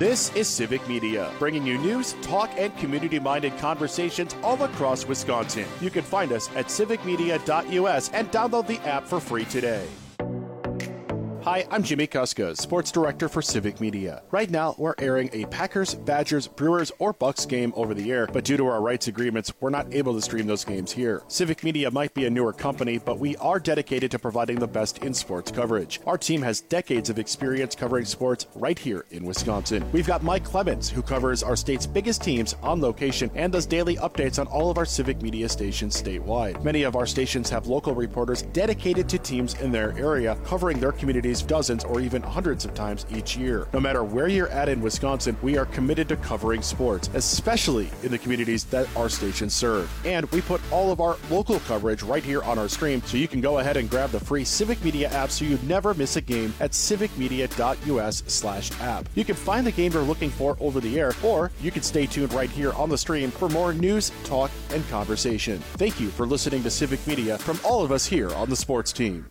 This is Civic Media, bringing you news, talk, and community-minded conversations all across Wisconsin. You can find us at civicmedia.us and download the app for free today. Hi, I'm Jimmy Kuska, Sports Director for Civic Media. Right now, we're airing a Packers, Badgers, Brewers, or Bucks game over the air, but due to our rights agreements, we're not able to stream those games here. Civic Media might be a newer company, but we are dedicated to providing the best in sports coverage. Our team has decades of experience covering sports right here in Wisconsin. We've got Mike Clemens, who covers our state's biggest teams on location and does daily updates on all of our Civic Media stations statewide. Many of our stations have local reporters dedicated to teams in their area, covering their communities dozens or even hundreds of times each year. No matter where you're at in Wisconsin, we are committed to covering sports, especially in the communities that our stations serve. And we put all of our local coverage right here on our stream, so you can go ahead and grab the free Civic Media app so you never miss a game at civicmedia.us/app. You can find the game you're looking for over the air, or you can stay tuned right here on the stream for more news, talk, and conversation. Thank you for listening to Civic Media from all of us here on the sports team.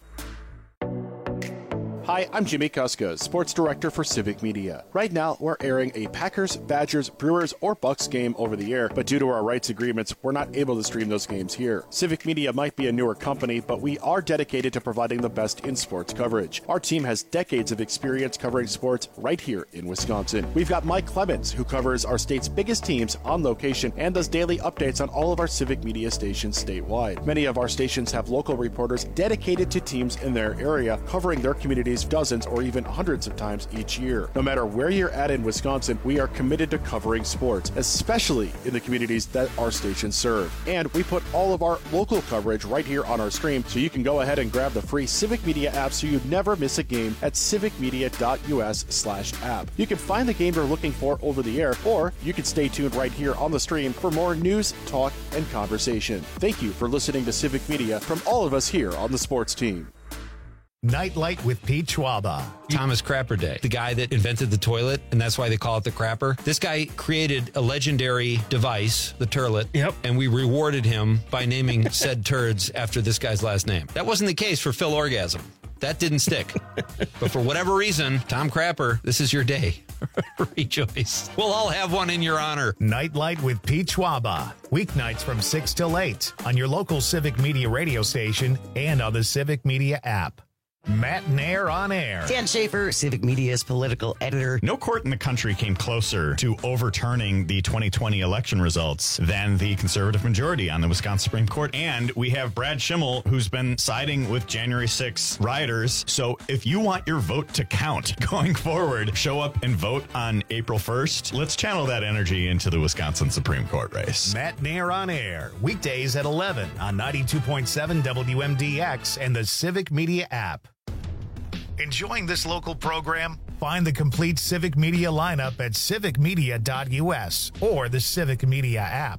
Hi, I'm Jimmy Kuska, Sports Director for Civic Media. Right now, we're airing a Packers, Badgers, Brewers, or Bucks game over the air, but due to our rights agreements, we're not able to stream those games here. Civic Media might be a newer company, but we are dedicated to providing the best in sports coverage. Our team has decades of experience covering sports right here in Wisconsin. We've got Mike Clemens, who covers our state's biggest teams on location and does daily updates on all of our Civic Media stations statewide. Many of our stations have local reporters dedicated to teams in their area, covering their communities dozens or even hundreds of times each year. No matter where you're at in Wisconsin, we are committed to covering sports, especially in the communities that our stations serve. And we put all of our local coverage right here on our stream, so you can go ahead and grab the free Civic Media app so you never miss a game at civicmedia.us/app. You can find the game you're looking for over the air, or you can stay tuned right here on the stream for more news, talk, and conversation. Thank you for listening to Civic Media from all of us here on the sports team. Nightlight with Pete Schwaba. Thomas Crapper Day, the guy that invented the toilet, and that's why they call it the crapper. This guy created a legendary device, the turlet, and we rewarded him by naming said turds after this guy's last name. That wasn't the case for Phil Orgasm. That didn't stick. But for whatever reason, Tom Crapper, this is your day. Rejoice. We'll all have one in your honor. Nightlight with Pete Schwaba. Weeknights from 6 till 8 on your local Civic Media radio station and on the Civic Media app. Matt Nair on air. Dan Schaefer, Civic Media's political editor. No court in the country came closer to overturning the 2020 election results than the conservative majority on the Wisconsin Supreme Court. And we have Brad Schimmel, who's been siding with January 6 rioters. So if you want your vote to count going forward, show up and vote on April 1st. Let's channel that energy into the Wisconsin Supreme Court race. Matt Nair on air. Weekdays at 11 on 92.7 WMDX and the Civic Media app. Enjoying this local program? Find the complete Civic Media lineup at civicmedia.us or the Civic Media app.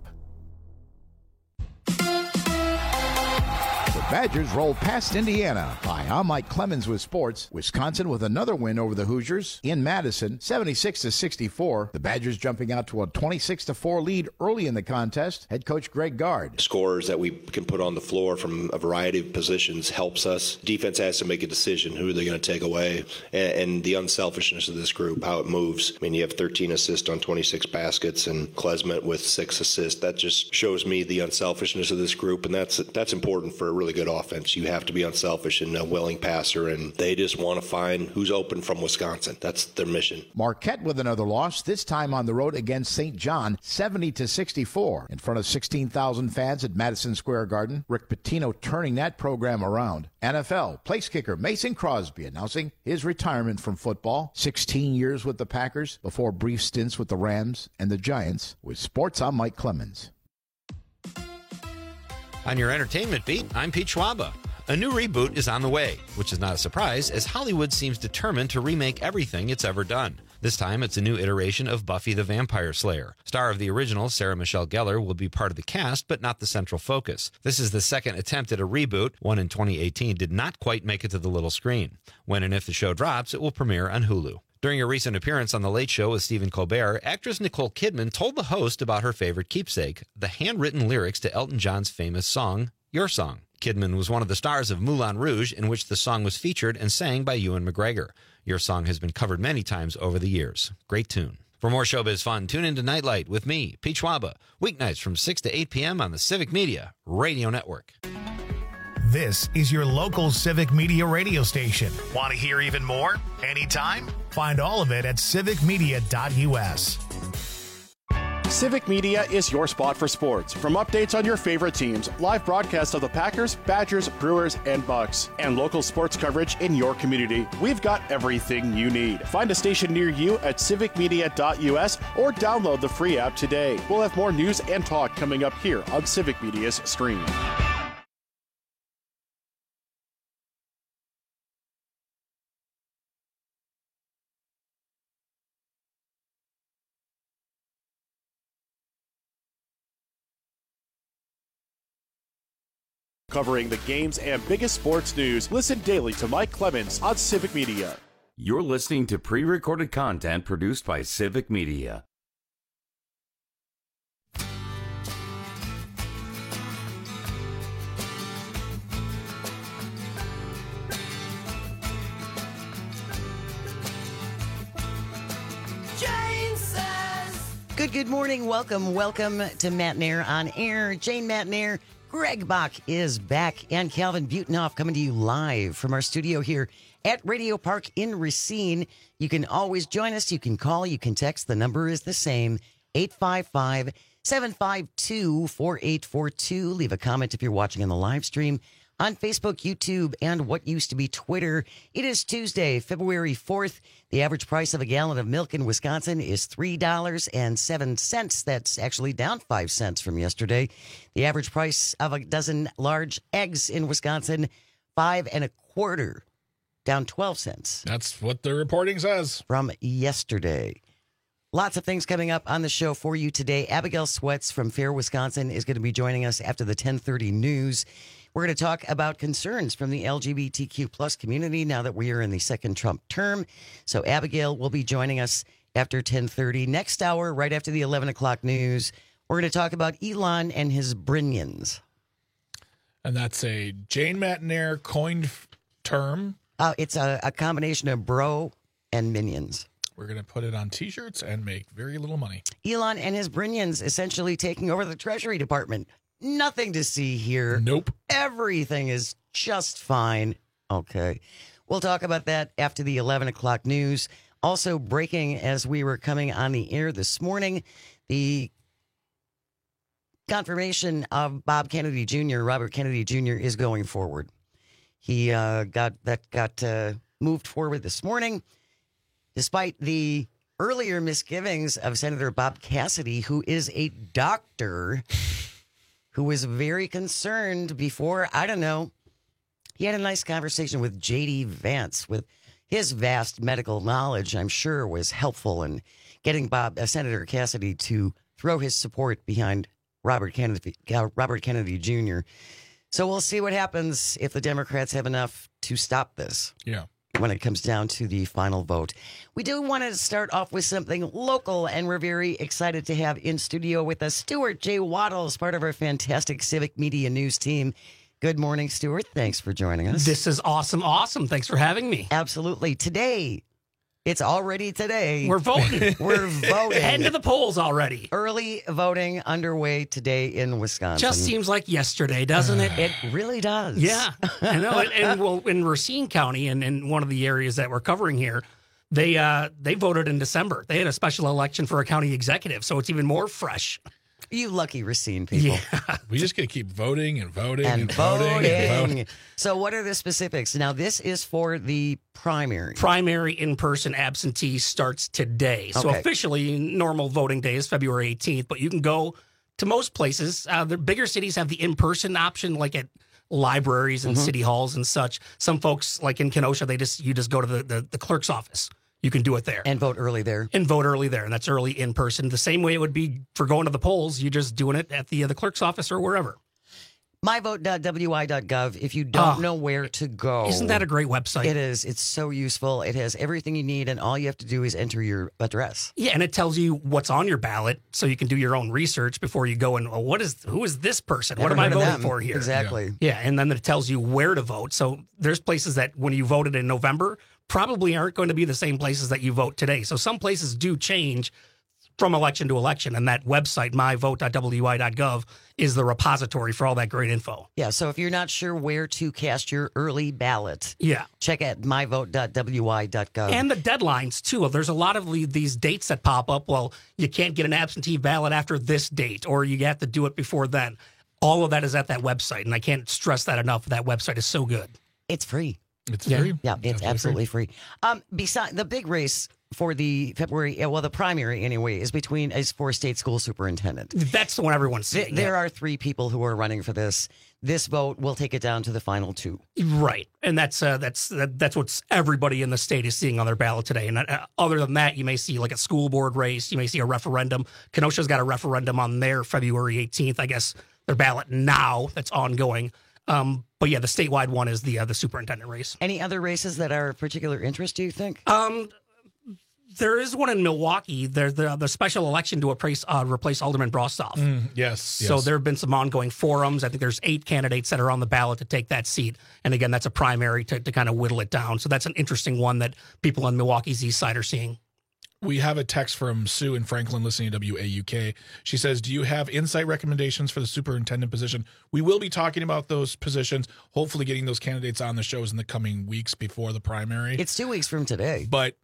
The Badgers roll past Indiana. Hi, I'm Mike Clemens with sports. Wisconsin with another win over the Hoosiers in Madison, 76-64. The Badgers jumping out to a 26-4 lead early in the contest. Head coach Greg Gard. Scores that we can put on the floor from a variety of positions helps us. Defense has to make a decision who they're going to take away, and the unselfishness of this group, how it moves. I mean, you have 13 assists on 26 baskets, and Klesmet with 6 assists. That just shows me the unselfishness of this group, and that's important for a really good offense. You have to be unselfish and a willing passer, and they just want to find who's open from Wisconsin. That's their mission. Marquette with another loss, this time on the road against St. John, 70-64. In front of 16,000 fans at Madison Square Garden. Rick Pitino turning that program around. NFL place kicker Mason Crosby announcing his retirement from football. 16 years with the Packers before brief stints with the Rams and the Giants. With sports, I'm Mike Clemens. On your entertainment beat, I'm Pete Schwaba. A new reboot is on the way, which is not a surprise, as Hollywood seems determined to remake everything it's ever done. This time, it's a new iteration of Buffy the Vampire Slayer. Star of the original, Sarah Michelle Gellar, will be part of the cast, but not the central focus. This is the second attempt at a reboot. One in 2018 did not quite make it to the little screen. When and if the show drops, it will premiere on Hulu. During a recent appearance on The Late Show with Stephen Colbert, actress Nicole Kidman told the host about her favorite keepsake, the handwritten lyrics to Elton John's famous song, Your Song. Kidman was one of the stars of Moulin Rouge, in which the song was featured and sang by Ewan McGregor. Your Song has been covered many times over the years. Great tune. For more showbiz fun, tune into Nightlight with me, Pete Schwaba, weeknights from 6 to 8 p.m. on the Civic Media Radio Network. This is your local Civic Media radio station. Want to hear even more? Anytime? Find all of it at civicmedia.us. Civic Media is your spot for sports. From updates on your favorite teams, live broadcasts of the Packers, Badgers, Brewers, and Bucks, and local sports coverage in your community, we've got everything you need. Find a station near you at civicmedia.us or download the free app today. We'll have more news and talk coming up here on Civic Media's stream. Covering the games and biggest sports news, listen daily to Mike Clemens on Civic Media. You're listening to pre-recorded content produced by Civic Media. Good morning. Welcome to Matt and Air on Air. Jane Matt and Air. Greg Bach is back, and Calvin Butenhoff coming to you live from our studio here at Radio Park in Racine. You can always join us. You can call. You can text. The number is the same, 855-752-4842. Leave a comment if you're watching on the live stream on Facebook, YouTube, and what used to be Twitter. It is Tuesday, February 4th. The average price of a gallon of milk in Wisconsin is $3.07. That's actually down 5 cents from yesterday. The average price of a dozen large eggs in Wisconsin, $5.25, down 12 cents. That's what the reporting says. From yesterday. Lots of things coming up on the show for you today. Abigail Sweats from Fair, Wisconsin is going to be joining us after the 10:30 news. We're going to talk about concerns from the LGBTQ plus community now that we are in the second Trump term. So Abigail will be joining us after 10:30. Next hour, right after the 11 o'clock news, we're going to talk about Elon and his Brinions. And that's a Jane Matt and Air coined term. It's a combination of bro and minions. We're going to put it on T-shirts and make very little money. Elon and his Brinions essentially taking over the Treasury Department. Nothing to see here. Nope. Everything is just fine. Okay. We'll talk about that after the 11 o'clock news. Also breaking as we were coming on the air this morning, the confirmation of Bob Kennedy Jr., Robert Kennedy Jr., is going forward. He got moved forward this morning, despite the earlier misgivings of Senator Bob Cassidy, who is a doctor, who was very concerned before, I don't know, he had a nice conversation with J.D. Vance, with his vast medical knowledge, I'm sure was helpful in getting Senator Cassidy to throw his support behind Robert Kennedy Jr. So we'll see what happens if the Democrats have enough to stop this. Yeah. When it comes down to the final vote. We do want to start off with something local, and we're very excited to have in studio with us Stuart J. Waddles, part of our fantastic Civic Media News team. Good morning, Stuart. Thanks for joining us. This is awesome. Thanks for having me. Absolutely. Today, it's already today. We're voting. We're voting. Heading to the polls already. Early voting underway today in Wisconsin. Just seems like yesterday, doesn't it? It really does. Yeah, I know. And well, in Racine County, and in one of the areas that we're covering here, they voted in December. They had a special election for a county executive, so it's even more fresh. You lucky Racine people. Yeah. We just got to keep voting and voting and voting. And voting. So what are the specifics? Now, this is for the primary. Primary in-person absentee starts today. So officially, normal voting day is February 18th, but you can go to most places. The bigger cities have the in-person option, like at libraries and city halls and such. Some folks, like in Kenosha, you just go to the clerk's office. You can do it there. And vote early there. And that's early in person. The same way it would be for going to the polls. You're just doing it at the clerk's office or wherever. myvote.wi.gov if you don't know where to go. Isn't that a great website? It is. It's so useful. It has everything you need, and all you have to do is enter your address. Yeah, and it tells you what's on your ballot, so you can do your own research before you go and, who is this person? What am I voting for here? Exactly. Yeah, and then it tells you where to vote. So there's places that when you voted in November probably aren't going to be the same places that you vote today. So some places do change from election to election. And that website, myvote.wi.gov, is the repository for all that great info. Yeah, so if you're not sure where to cast your early ballot, check out myvote.wi.gov. And the deadlines, too. There's a lot of these dates that pop up. Well, you can't get an absentee ballot after this date, or you have to do it before then. All of that is at that website, and I can't stress that enough. That website is so good. It's free. It's free. Yeah, it's absolutely free. Beside the big race for the February, the primary anyway, is for state school superintendent. That's the one everyone's seeing. There are 3 people who are running for this. This vote will take it down to the final 2. Right, and that's what everybody in the state is seeing on their ballot today. And other than that, you may see like a school board race. You may see a referendum. Kenosha's got a referendum on their February 18th. I guess their ballot now that's ongoing. But yeah, the statewide one is the superintendent race. Any other races that are of particular interest, do you think? There is one in Milwaukee. There's the special election to replace Alderman Brostoff. Yes. So there have been some ongoing forums. I think there's 8 candidates that are on the ballot to take that seat. And again, that's a primary to kind of whittle it down. So that's an interesting one that people on Milwaukee's east side are seeing. We have a text from Sue in Franklin listening to WAUK. She says, do you have insight recommendations for the superintendent position? We will be talking about those positions, hopefully getting those candidates on the shows in the coming weeks before the primary. It's 2 weeks from today. But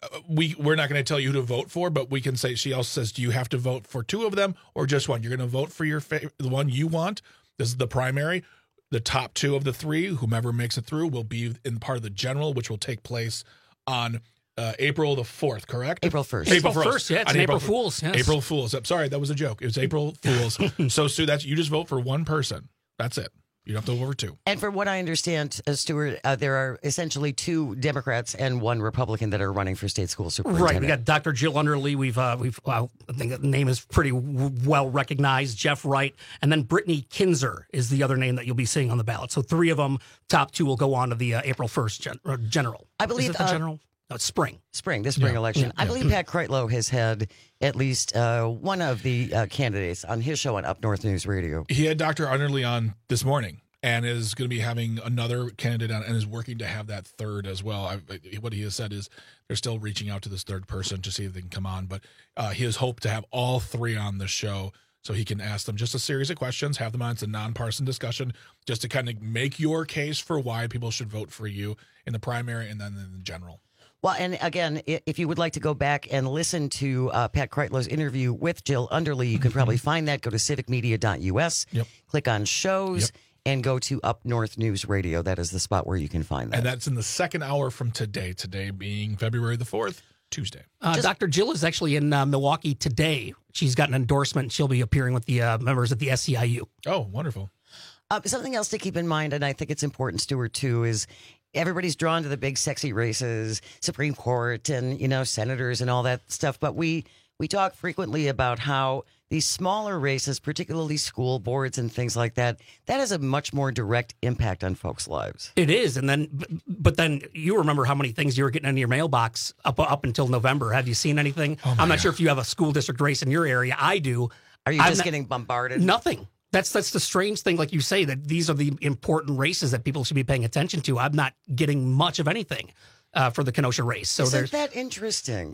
we're not going to tell you who to vote for, but we can say, she also says, do you have to vote for 2 of them or just one? You're going to vote for the one you want. This is the primary. The top 2 of the 3, whomever makes it through, will be in part of the general, which will take place on April the 4th, correct? April 1st. April 1st, yeah. It's April Fool's. Yes. April Fool's. I'm sorry, that was a joke. It was April Fool's. So, Sue, you just vote for one person. That's it. You don't have to vote for 2. And from what I understand, Stuart, there are essentially 2 Democrats and 1 Republican that are running for state school superintendent. Right. We got Dr. Jill Underly. I think the name is pretty well recognized. Jeff Wright, and then Brittany Kinzer is the other name that you'll be seeing on the ballot. So 3 of them, top 2 will go on to the April 1st general. I believe is it the general. No, it's spring. The spring election. Yeah. I believe Pat Kreitlow has had at least one of the candidates on his show on Up North News Radio. He had Dr. Underly on this morning and is going to be having another candidate on and is working to have that third as well. What he has said is they're still reaching out to this third person to see if they can come on, but he has hoped to have all 3 on the show so he can ask them just a series of questions, have them on. It's a nonpartisan discussion just to kind of make your case for why people should vote for you in the primary and then in the general. Well, and again, if you would like to go back and listen to Pat Kreitlow's interview with Jill Underly, you can probably find that. Go to civicmedia.us, click on shows, and go to Up North News Radio. That is the spot where you can find that. And that's in the second hour from today being February the 4th, Tuesday. Dr. Jill is actually in Milwaukee today. She's got an endorsement. She'll be appearing with the members at the SEIU. Oh, wonderful. Something else to keep in mind, and I think it's important, Stuart, too, is everybody's drawn to the big sexy races, Supreme Court and, senators and all that stuff. But we talk frequently about how these smaller races, particularly school boards and things like that has a much more direct impact on folks' lives. It is. And but then you remember how many things you were getting in your mailbox up until November. Have you seen anything? I'm not sure if you have a school district race in your area. I do. Are you just getting bombarded? Nothing. That's the strange thing, like you say, that these are the important races that people should be paying attention to. I'm not getting much of anything for the Kenosha race. So Isn't that interesting?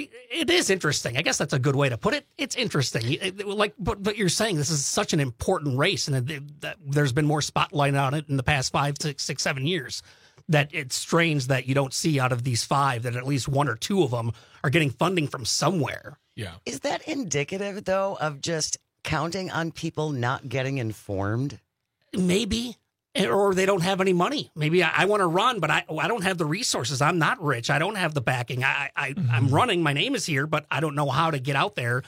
It is interesting. I guess that's a good way to put it. It's interesting. But you're saying this is such an important race, and there's been more spotlight on it in the past 5, 6, 7 years. That it's strange that you don't see out of these 5 that at least 1 or 2 of them are getting funding from somewhere. Yeah. Is that indicative, though, of just counting on people not getting informed? Maybe. Or they don't have any money. Maybe I want to run, but I don't have the resources. I'm not rich. I don't have the backing. I'm running. My name is here, but I don't know how to get out there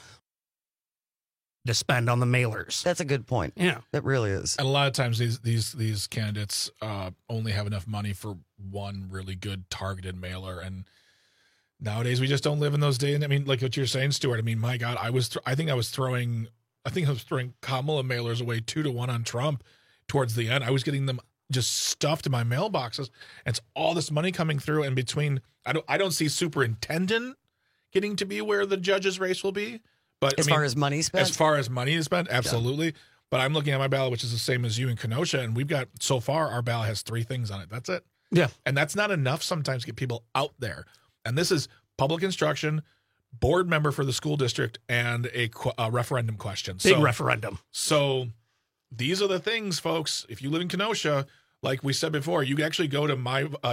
to spend on the mailers. That's a good point. Yeah. That really is. And a lot of times these candidates only have enough money for one really good targeted mailer. And nowadays we just don't live in those days. I mean, like what you're saying, Stuart, I mean, my God, I think I was throwing Kamala mailers away 2-1 on Trump towards the end. I was getting them just stuffed in my mailboxes. And it's all this money coming through. And between, I don't see superintendent getting to be where the judge's race will be. But as far as money spent? As far as money is spent, absolutely. Yeah. But I'm looking at my ballot, which is the same as you in Kenosha. And we've got, so far, our ballot has 3 things on it. That's it. Yeah. And that's not enough sometimes to get people out there. And this is public instruction, board member for the school district, and a referendum question. Big referendum. So these are the things, folks. If you live in Kenosha, like we said before, you can actually go to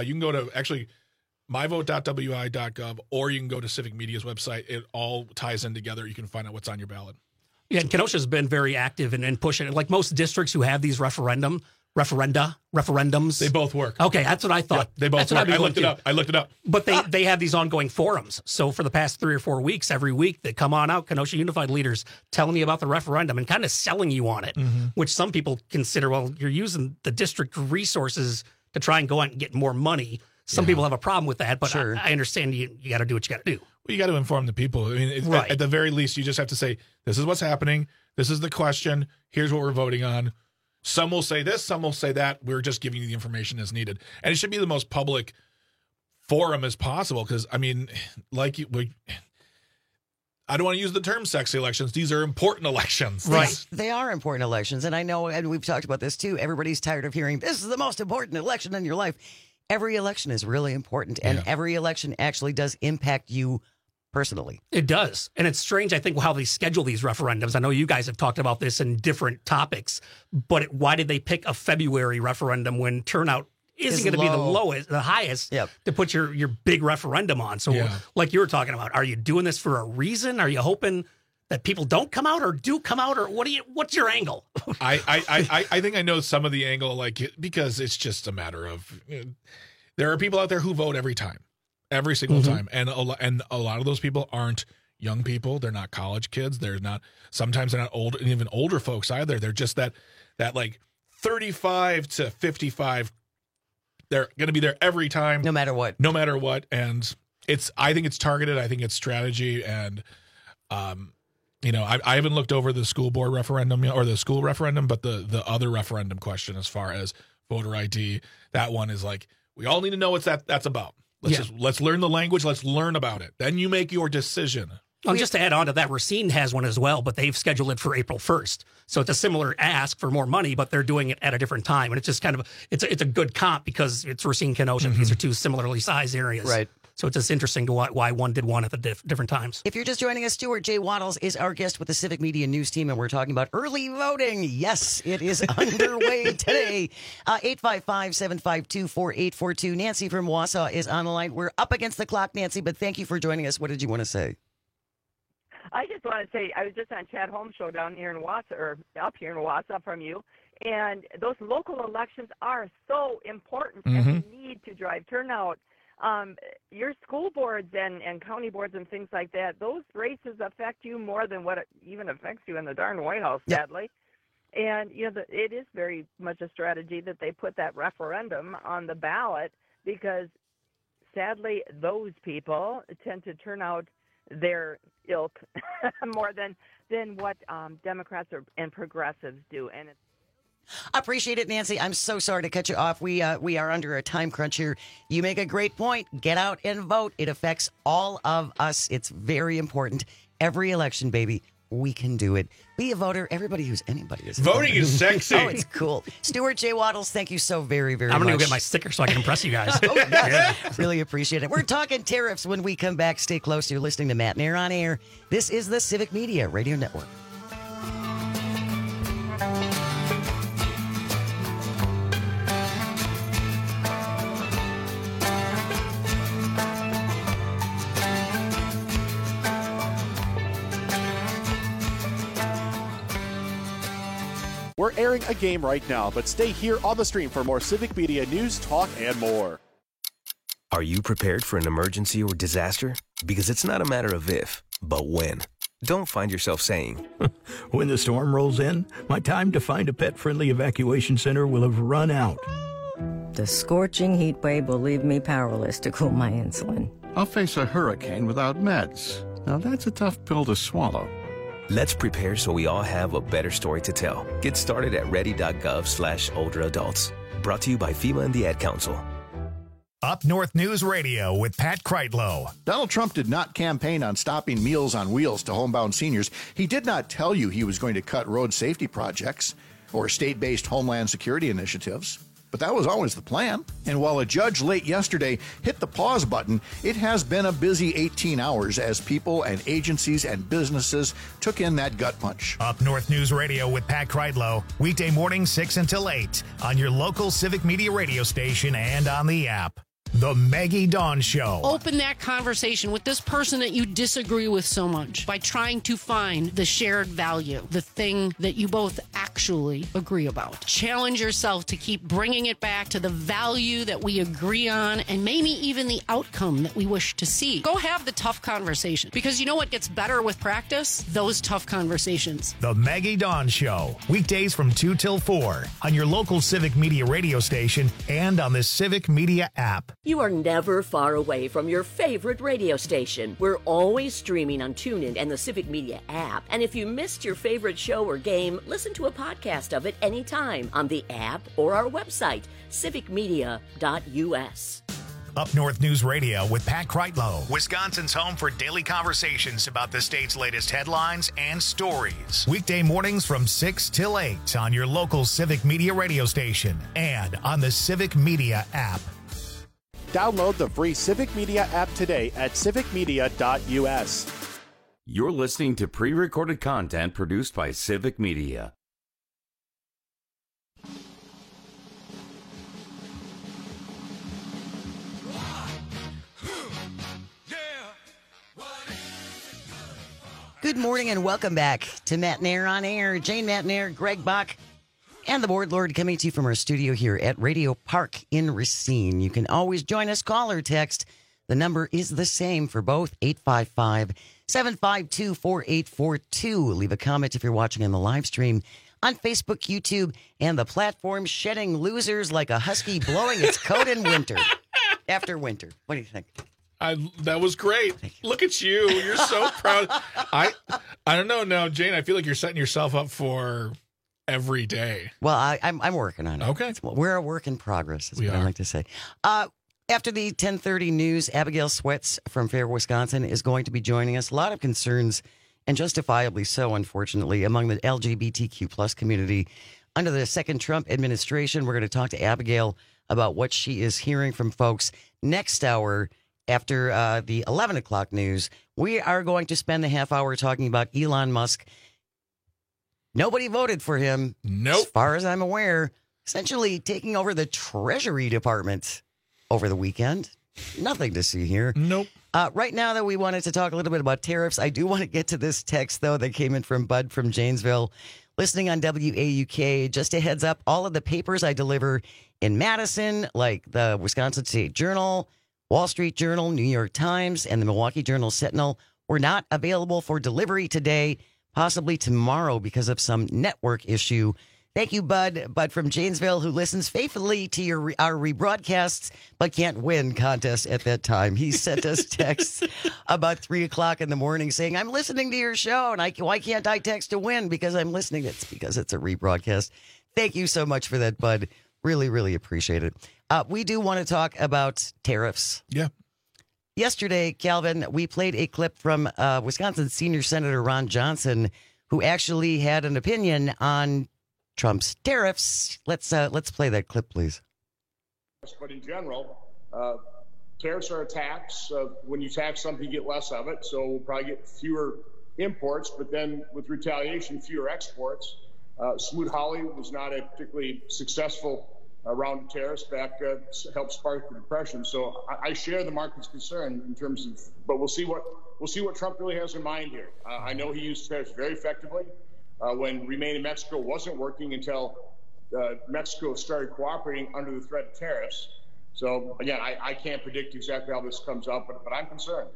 myvote.wi.gov, or you can go to Civic Media's website. It all ties in together. You can find out what's on your ballot. Yeah, and Kenosha's been very active in pushing it. Like most districts who have these referendums. They both work. Okay, that's what I thought. Yep, they both work. I looked it up. But they have these ongoing forums. So for the past 3 or 4 weeks, every week they come on out, Kenosha Unified leaders telling you about the referendum and kind of selling you on it, which some people consider, well, you're using the district resources to try and go out and get more money. Some people have a problem with that, but sure. I understand you got to do what you got to do. Well, you got to inform the people. I mean, at the very least, you just have to say, this is what's happening. This is the question. Here's what we're voting on. Some will say this, some will say that. We're just giving you the information as needed. And it should be the most public forum as possible because, I mean, I don't want to use the term sexy elections. These are important elections. Right. They are important elections. And I know, and we've talked about this too, everybody's tired of hearing, this is the most important election in your life. Every election is really important, and every election actually does impact you personally. It does. And it's strange, I think, how they schedule these referendums. I know you guys have talked about this in different topics, but why did they pick a February referendum when turnout isn't going to be the highest to put your big referendum on? So like you were talking about, are you doing this for a reason? Are you hoping that people don't come out or do come out, or what's your angle? I think I know some of the angle, because it's just a matter of, there are people out there who vote every single time. And a lot of those people aren't young people. They're not college kids. Sometimes they're not old, and even older folks either. They're just that like 35 to 55. They're going to be there every time. No matter what. And I think it's targeted. I think it's strategy. And, I haven't looked over the school board referendum or the school referendum, but the other referendum question as far as voter ID, that one is like, we all need to know what that's about. Let's learn the language. Let's learn about it. Then you make your decision. Well, just to add on to that, Racine has one as well, but they've scheduled it for April 1st. So it's a similar ask for more money, but they're doing it at a different time. And it's just kind of, it's a good comp because it's Racine, Kenosha. These are two similarly sized areas. Right. So it's just interesting to why one did one at the different times. If you're just joining us, Stuart J. Waddles is our guest with the Civic Media News Team, and we're talking about early voting. Yes, it is underway today. 855-752-4842. Nancy from Wausau is on the line. We're up against the clock, Nancy, but thank you for joining us. What did you want to say? I just want to say I was just on Chad Holmes' show down here in Wausau, or up here in Wausau from you, and those local elections are so important, and we need to drive turnout. Your school boards and county boards and things like that, those races affect you more than what it even affects you in the darn White House, sadly. And, it is very much a strategy that they put that referendum on the ballot because, sadly, those people tend to turn out their ilk more than what Democrats and progressives do. And it's I appreciate it, Nancy. I'm so sorry to cut you off. We are under a time crunch here. You make a great point. Get out and vote. It affects all of us. It's very important. Every election, baby, we can do it. Be a voter. Everybody who's anybody is. Voting is sexy. Oh, it's cool. Stuart J. Waddles, thank you so very, very much. I'm going to go get my sticker so I can impress you guys. Really appreciate it. We're talking tariffs when we come back. Stay close. You're listening to Matt Nair on Air. This is the Civic Media Radio Network. We're airing a game right now, but stay here on the stream for more Civic Media news, talk, and more. Are you prepared for an emergency or disaster? Because it's not a matter of if, but when. Don't find yourself saying, when the storm rolls in, my time to find a pet-friendly evacuation center will have run out. The scorching heat wave will leave me powerless to cool my insulin. I'll face a hurricane without meds. Now that's a tough pill to swallow. Let's prepare so we all have a better story to tell. Get started at ready.gov/older adults. Brought to you by FEMA and the Ad Council. Up North News Radio with Pat Kreitlow. Donald Trump did not campaign on stopping Meals on Wheels to homebound seniors. He did not tell you he was going to cut road safety projects or state-based homeland security initiatives. But that was always the plan. And while a judge late yesterday hit the pause button, it has been a busy 18 hours as people and agencies and businesses took in that gut punch. Up North News Radio with Pat Kreitlow, weekday morning 6 until 8 on your local Civic Media radio station and on the app. The Maggie Dawn Show. Open that conversation with this person that you disagree with so much by trying to find the shared value, the thing that you both actually agree about. Challenge yourself to keep bringing it back to the value that we agree on and maybe even the outcome that we wish to see. Go have the tough conversation, because you know what gets better with practice? Those tough conversations. The Maggie Dawn Show. Weekdays from 2 till 4 on your local Civic Media radio station and on the Civic Media app. You are never far away from your favorite radio station. We're always streaming on TuneIn and the Civic Media app. And if you missed your favorite show or game, listen to a podcast of it anytime on the app or our website, civicmedia.us. Up North News Radio with Pat Kreitlow, Wisconsin's home for daily conversations about the state's latest headlines and stories. Weekday mornings from 6 till 8 on your local Civic Media radio station and on the Civic Media app. Download the free Civic Media app today at civicmedia.us. You're listening to pre-recorded content produced by Civic Media. Good morning and welcome back to Matt Nair on Air. Jane Matt Nair, Greg Bach, and the Board Lord coming to you from our studio here at Radio Park in Racine. You can always join us, call or text. The number is the same for both, 855-752-4842. Leave a comment if you're watching on the live stream on Facebook, YouTube, and the platform shedding losers like a husky blowing its coat in winter. After winter. What do you think? That was great. Look at you. You're so proud. I don't know. No, Jane, I feel like you're setting yourself up for every day. Well, I'm working on it. Okay. We're a work in progress, is what I like to say. After the 10:30 news, Abigail Sweats from Fair, Wisconsin is going to be joining us. A lot of concerns, and justifiably so, unfortunately, among the LGBTQ plus community. Under the second Trump administration, we're going to talk to Abigail about what she is hearing from folks. Next hour, after the 11 o'clock news, we are going to spend the half hour talking about Elon Musk. Nobody voted for him. Nope. As far as I'm aware, essentially taking over the Treasury Department over the weekend. Nothing to see here. Nope. Right now, though, we wanted to talk a little bit about tariffs. I do want to get to this text, though, that came in from Bud from Janesville. Listening on WAUK, just a heads up, all of the papers I deliver in Madison, like the Wisconsin State Journal, Wall Street Journal, New York Times, and the Milwaukee Journal Sentinel, were not available for delivery today, possibly tomorrow because of some network issue. Thank you, Bud from Janesville, who listens faithfully to our rebroadcasts, but can't win contest at that time. He sent us texts about 3 o'clock in the morning saying, I'm listening to your show, and why can't I text to win? Because I'm listening. It's because it's a rebroadcast. Thank you so much for that, Bud. Really, really appreciate it. We do want to talk about tariffs. Yeah. Yesterday, Calvin, we played a clip from Wisconsin Senior Senator Ron Johnson, who actually had an opinion on Trump's tariffs. Let's play that clip, please. But in general, tariffs are a tax. When you tax something, you get less of it. So we'll probably get fewer imports, but then with retaliation, fewer exports. Smoot-Hawley was not a particularly successful round of tariffs back, helped spark the Depression. So I share the market's concern in terms of, but we'll see what Trump really has in mind here. I know he used tariffs very effectively when Remain in Mexico wasn't working until Mexico started cooperating under the threat of tariffs. So again, I can't predict exactly how this comes up, but I'm concerned.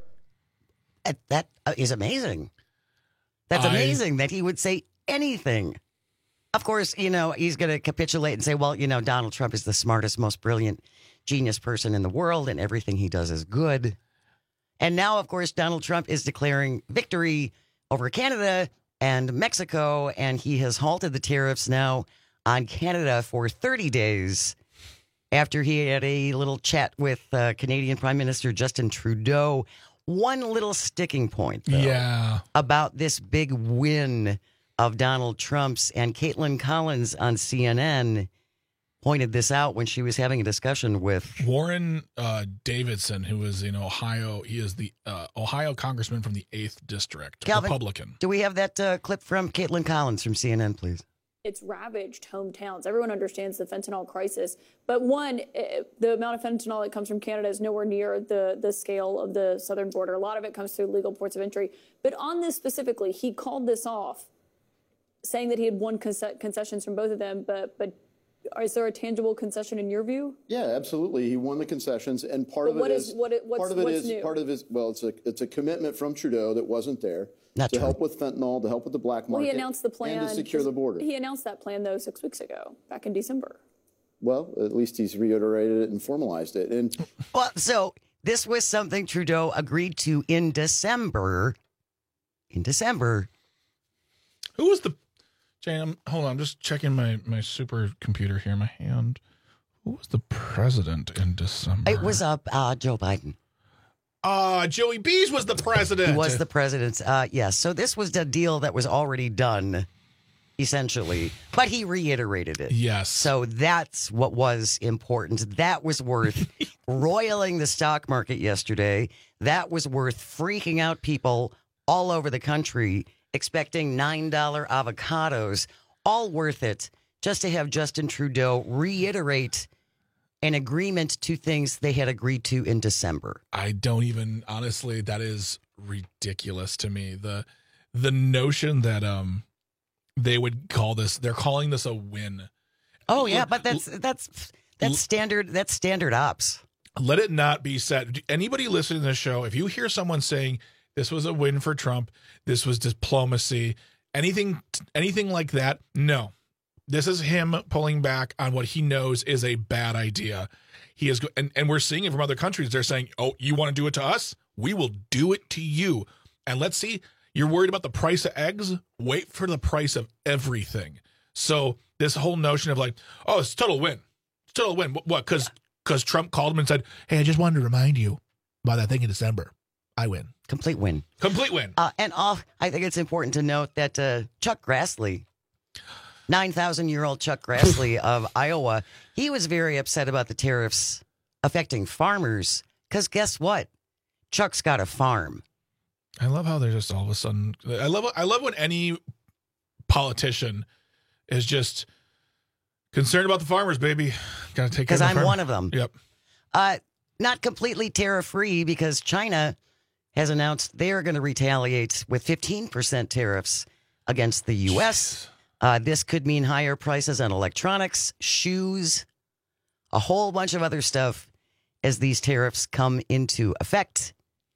That is amazing. That's amazing that he would say anything. Of course, he's going to capitulate and say, well, Donald Trump is the smartest, most brilliant, genius person in the world, and everything he does is good. And now, of course, Donald Trump is declaring victory over Canada and Mexico, and he has halted the tariffs now on Canada for 30 days after he had a little chat with Canadian Prime Minister Justin Trudeau. One little sticking point, though, about this big win of Donald Trump's, and Caitlin Collins on CNN pointed this out when she was having a discussion with Warren Davidson, who is in Ohio. He is the Ohio congressman from the 8th District, Calvin, Republican. Do we have that clip from Caitlin Collins from CNN, please? It's ravaged hometowns. Everyone understands the fentanyl crisis. But the amount of fentanyl that comes from Canada is nowhere near the scale of the southern border. A lot of it comes through legal ports of entry. But on this specifically, he called this off, saying that he had won concessions from both of them. But is there a tangible concession in your view? Yeah, absolutely. He won the concessions, and part of it is it's a commitment from Trudeau that wasn't there to help with fentanyl, to help with the black market. Well, he announced the plan and to secure the border. He announced that plan though 6 weeks ago, back in December. Well, at least he's reiterated it and formalized it. And so this was something Trudeau agreed to in December. Who was the Jane, hold on, I'm just checking my supercomputer here in my hand. Who was the president in December? It was Joe Biden. Joey Bees was the president. He was the president. Yes. So this was a deal that was already done, essentially, but he reiterated it. Yes. So that's what was important. That was worth roiling the stock market yesterday. That was worth freaking out people all over the country, expecting $9 avocados, all worth it just to have Justin Trudeau reiterate an agreement to things they had agreed to in December. I don't even, honestly, that is ridiculous to me. The notion that they would call this, they're calling this a win. Oh yeah, but that's standard ops. Let it not be said. Anybody listening to this show, if you hear someone saying this was a win for Trump, this was diplomacy, anything like that, no. This is him pulling back on what he knows is a bad idea. He is, and we're seeing it from other countries. They're saying, "Oh, you want to do it to us? We will do it to you." And let's see. You're worried about the price of eggs? Wait for the price of everything. So this whole notion of like, "Oh, it's a total win. It's a total win." What? Because Trump called him and said, "Hey, I just wanted to remind you about that thing in December. I win." Complete win. Complete win. I think it's important to note that Chuck Grassley, 9,000-year-old Chuck Grassley of Iowa, he was very upset about the tariffs affecting farmers because guess what? Chuck's got a farm. I love how they're just all of a sudden. I love when any politician is just concerned about the farmers, baby. Got to take care of the farmers. Because I'm one of them. Yep. Not completely tariff-free because China has announced they are going to retaliate with 15% tariffs against the U.S. This could mean higher prices on electronics, shoes, a whole bunch of other stuff as these tariffs come into effect.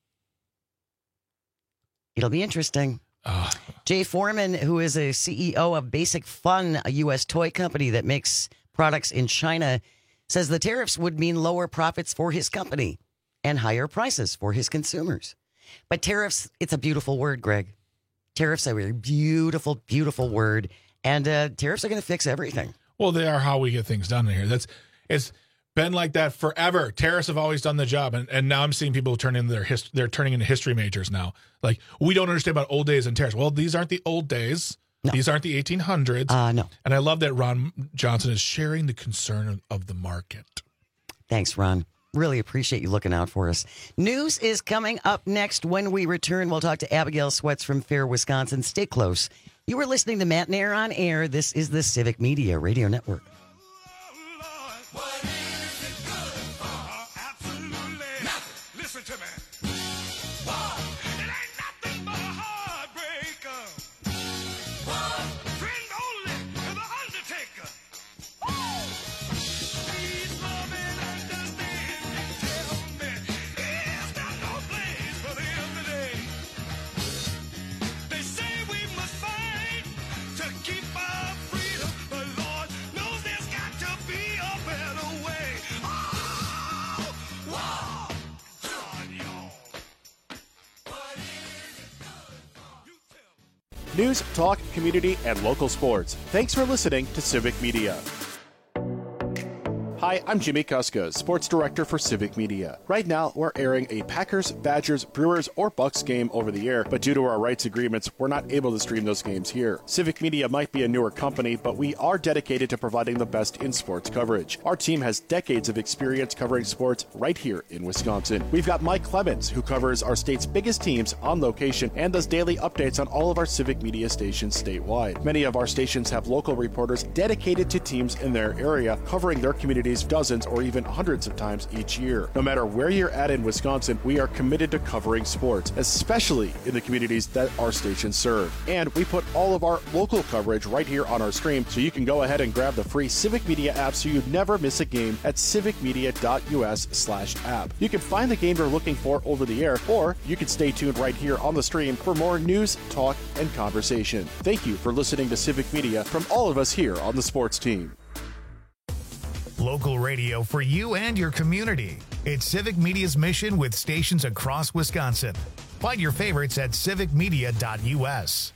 It'll be interesting. Jay Foreman, who is a CEO of Basic Fun, a U.S. toy company that makes products in China, says the tariffs would mean lower profits for his company and higher prices for his consumers. But tariffs, it's a beautiful word, Greg. Tariffs are a beautiful, beautiful word. And tariffs are going to fix everything. Well, they are how we get things done in here. It's been like that forever. Tariffs have always done the job, and now I'm seeing people turn into they're turning into history majors now. Like, we don't understand about old days and tariffs. Well, these aren't the old days. No. These aren't the 1800s. No. And I love that Ron Johnson is sharing the concern of the market. Thanks, Ron. Really appreciate you looking out for us. News is coming up next. When we return, we'll talk to Abigail Sweats from Fair, Wisconsin. Stay close. You are listening to Matt and Air on Air. This is the Civic Media Radio Network. Listen to me. It ain't nothing but a heartbreaker. Friend only to the Undertaker. Please love and understand and tell me, is there no place for them today? They say we must fight to keep our freedom, but Lord knows there's got to be a better way. Oh, whoa. News, talk, community, and local sports. Thanks for listening to Civic Media. Hi, I'm Jimmy Kuska, Sports Director for Civic Media. Right now, we're airing a Packers, Badgers, Brewers, or Bucks game over the air, but due to our rights agreements, we're not able to stream those games here. Civic Media might be a newer company, but we are dedicated to providing the best in sports coverage. Our team has decades of experience covering sports right here in Wisconsin. We've got Mike Clemens, who covers our state's biggest teams on location and does daily updates on all of our Civic Media stations statewide. Many of our stations have local reporters dedicated to teams in their area, covering their communities dozens or even hundreds of times each year. No matter where you're at in Wisconsin, we are committed to covering sports, especially in the communities that our stations serve. And we put all of our local coverage right here on our stream, so you can go ahead and grab the free Civic Media app so you never miss a game at civicmedia.us/app. You can find the game you're looking for over the air, or you can stay tuned right here on the stream for more news, talk, and conversation. Thank you for listening to Civic Media from all of us here on the sports team. Local radio for you and your community. It's Civic Media's mission with stations across Wisconsin. Find your favorites at civicmedia.us.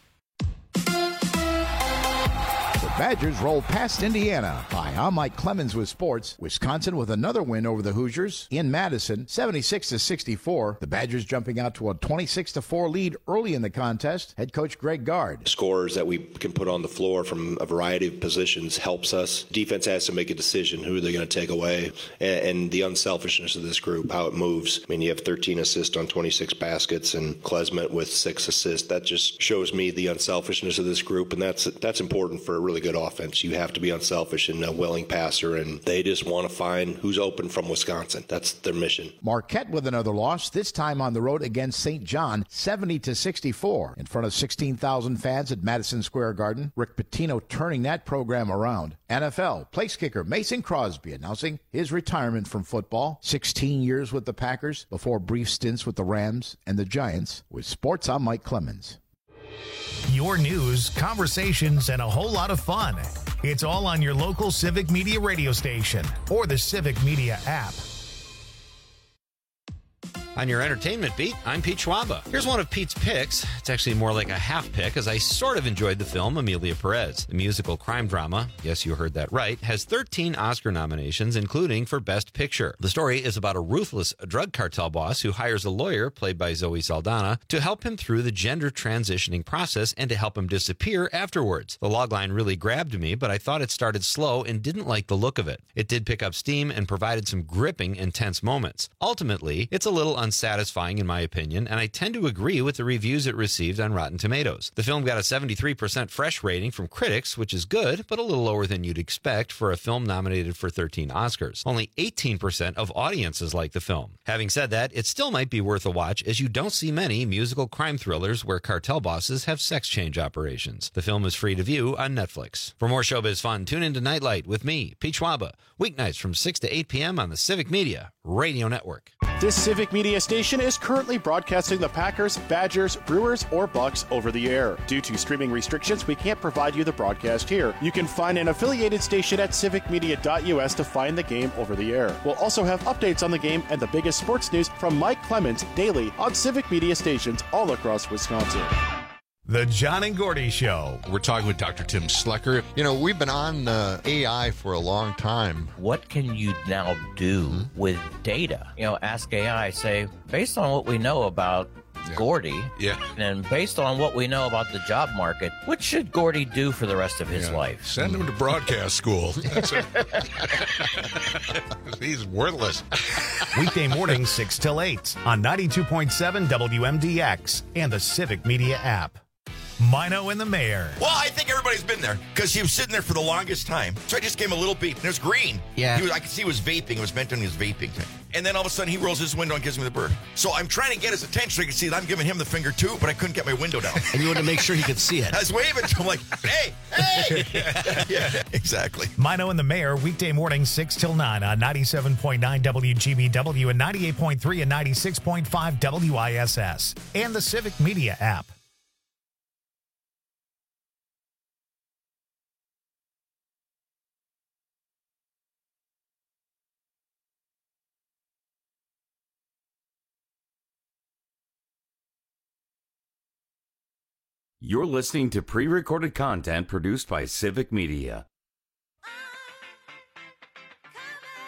Badgers roll past Indiana. Hi, I'm Mike Clemens with sports. Wisconsin with another win over the Hoosiers in Madison, 76-64. The Badgers jumping out to a 26-4 lead early in the contest. Head coach Greg Gard. Scores that we can put on the floor from a variety of positions helps us. Defense has to make a decision who they're going to take away, and the unselfishness of this group, how it moves. I mean, you have 13 assists on 26 baskets, and Klesmet with 6 assists. That just shows me the unselfishness of this group, and that's important for a really good offense. You have to be unselfish and a willing passer, and they just want to find who's open from Wisconsin. That's their mission. Marquette with another loss, this time on the road against St. John, 70-64. In front of 16,000 fans at Madison Square Garden. Rick Pitino turning that program around. NFL place kicker Mason Crosby announcing his retirement from football. 16 years with the Packers before brief stints with the Rams and the Giants. With sports, I'm Mike Clemens. Your news, conversations, and a whole lot of fun. It's all on your local Civic Media radio station or the Civic Media app. On your entertainment beat, I'm Pete Schwaba. Here's one of Pete's picks. It's actually more like a half pick, as I sort of enjoyed the film Amelia Perez. The musical crime drama, yes, you heard that right, has 13 Oscar nominations, including for Best Picture. The story is about a ruthless drug cartel boss who hires a lawyer, played by Zoe Saldana, to help him through the gender transitioning process and to help him disappear afterwards. The logline really grabbed me, but I thought it started slow and didn't like the look of it. It did pick up steam and provided some gripping, intense moments. Ultimately, it's a little unsatisfying in my opinion, and I tend to agree with the reviews it received on Rotten Tomatoes. The film got a 73% fresh rating from critics, which is good, but a little lower than you'd expect for a film nominated for 13 Oscars. Only 18% of audiences like the film. Having said that, it still might be worth a watch, as you don't see many musical crime thrillers where cartel bosses have sex change operations. The film is free to view on Netflix. For more showbiz fun, tune into Nightlight with me, Pete Schwaba, weeknights from 6 to 8 p.m. on the Civic Media Radio Network. This Civic Media station is currently broadcasting the Packers, Badgers, Brewers, or Bucks over the air. Due to streaming restrictions, we can't provide you the broadcast here. You can find an affiliated station at civicmedia.us to find the game over the air. We'll also have updates on the game and the biggest sports news from Mike Clemens daily on Civic Media stations all across Wisconsin. The John and Gordy Show. We're talking with Dr. Tim Slecker. You know, we've been on AI for a long time. What can you now do with data? You know, ask AI, say, based on what we know about Gordy, and based on what we know about the job market, what should Gordy do for the rest of his life? Send him to broadcast school. That's it. He's worthless. Weekday mornings 6 till 8 on 92.7 WMDX and the Civic Media app. Mino and the Mayor. Well, I think everybody's been there because he was sitting there for the longest time. So I just gave him a little beep, and it was green. Yeah. I could see he was vaping. It was meant on his vaping thing. And then all of a sudden, he rolls his window and gives me the bird. So I'm trying to get his attention so he can see that I'm giving him the finger too, but I couldn't get my window down. And you wanted to make sure he could see it. I was waving to him like, hey, hey. Yeah, exactly. Mino and the Mayor, weekday mornings 6 till 9 on 97.9 WGBW and 98.3 and 96.5 WISS and the Civic Media app. You're listening to pre-recorded content produced by Civic Media.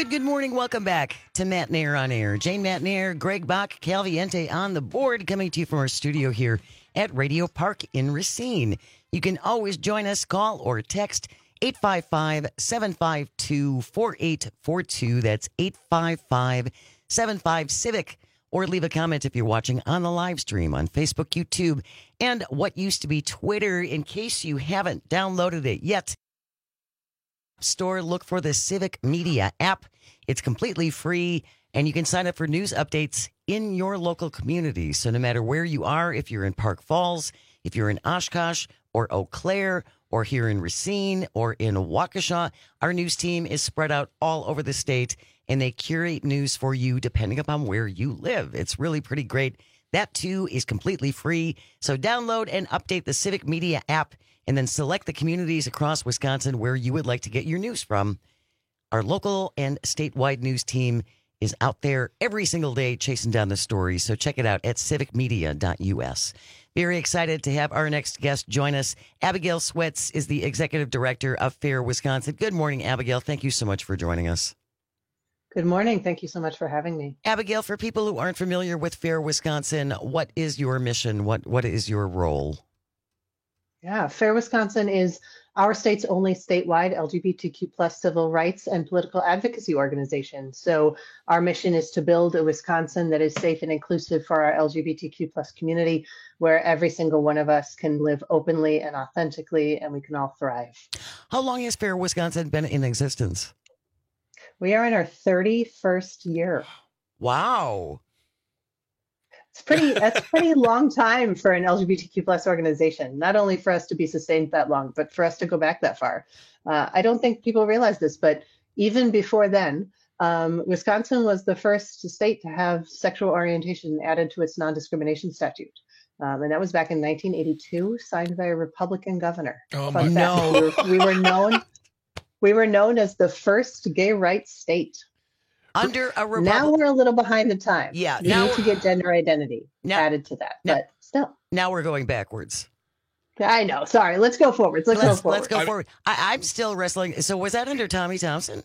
Good morning. Welcome back to Matt Nair on Air. Jane Matt Nair, Greg Bach, Calviente on the board, coming to you from our studio here at Radio Park in Racine. You can always join us, call or text 855-752-4842. That's 855-75-CIVIC. Or leave a comment if you're watching on the live stream on Facebook, YouTube, and what used to be Twitter. In case you haven't downloaded it yet, Store, look for the Civic Media app. It's completely free, and you can sign up for news updates in your local community. So no matter where you are, if you're in Park Falls, if you're in Oshkosh or Eau Claire, or here in Racine or in Waukesha, our news team is spread out all over the state, and they curate news for you depending upon where you live. It's really pretty great. That, too, is completely free. So download and update the Civic Media app, and then select the communities across Wisconsin where you would like to get your news from. Our local and statewide news team is out there every single day chasing down the stories. So check it out at civicmedia.us. Very excited to have our next guest join us. Abigail Swets is the executive director of FAIR Wisconsin. Good morning, Abigail. Thank you so much for joining us. Good morning. Thank you so much for having me. Abigail, for people who aren't familiar with FAIR Wisconsin, what is your mission? What is your role? Yeah, FAIR Wisconsin is our state's only statewide LGBTQ plus civil rights and political advocacy organization. So our mission is to build a Wisconsin that is safe and inclusive for our LGBTQ plus community, where every single one of us can live openly and authentically, and we can all thrive. How long has FAIR Wisconsin been in existence? We are in our 31st year. Wow. That's a pretty long time for an LGBTQ plus organization, not only for us to be sustained that long, but for us to go back that far. I don't think people realize this, but even before then, Wisconsin was the first state to have sexual orientation added to its non-discrimination statute. And that was back in 1982, signed by a Republican governor. Oh, my no. We were known as the first gay rights state. Under a Republican. Now we're a little behind the time. Yeah. We need to get gender identity added to that. But still. Now we're going backwards. I know. Sorry. Let's go forwards. Let's go forward. I'm still wrestling. So was that under Tommy Thompson?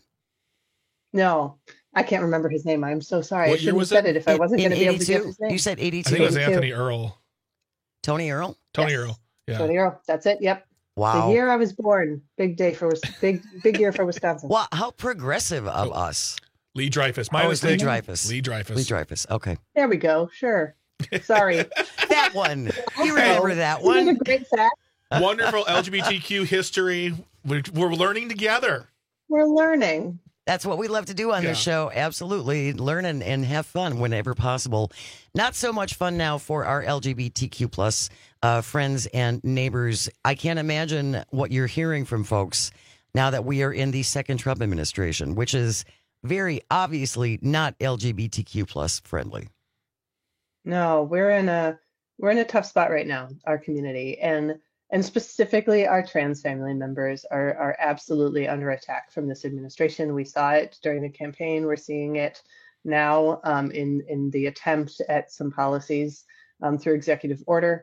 No. I can't remember his name. I'm so sorry. What I shouldn't have said it if I wasn't going to be able to get his name. You said 82? I think it was Anthony Earl. Tony Earl? Tony Earl. Yeah. Tony Earl. That's it. Yep. Wow. The year I was born. Big day for big year for Wisconsin. Wow. How progressive of us. Lee Dreyfus. Lee Dreyfus. Lee Dreyfus. Lee Dreyfus. Okay. There we go. Sure. Sorry. That one. You remember that one? Isn't it a great fact? Wonderful LGBTQ history. We're learning together. We're learning. That's what we love to do on this show. Absolutely. Learn and have fun whenever possible. Not so much fun now for our LGBTQ plus friends and neighbors. I can't imagine what you're hearing from folks now that we are in the second Trump administration, which is very obviously not LGBTQ plus friendly. No, we're in a tough spot right now, our community, and specifically our trans family members are absolutely under attack from this administration. We saw it during the campaign. We're seeing it now in the attempt at some policies through executive order.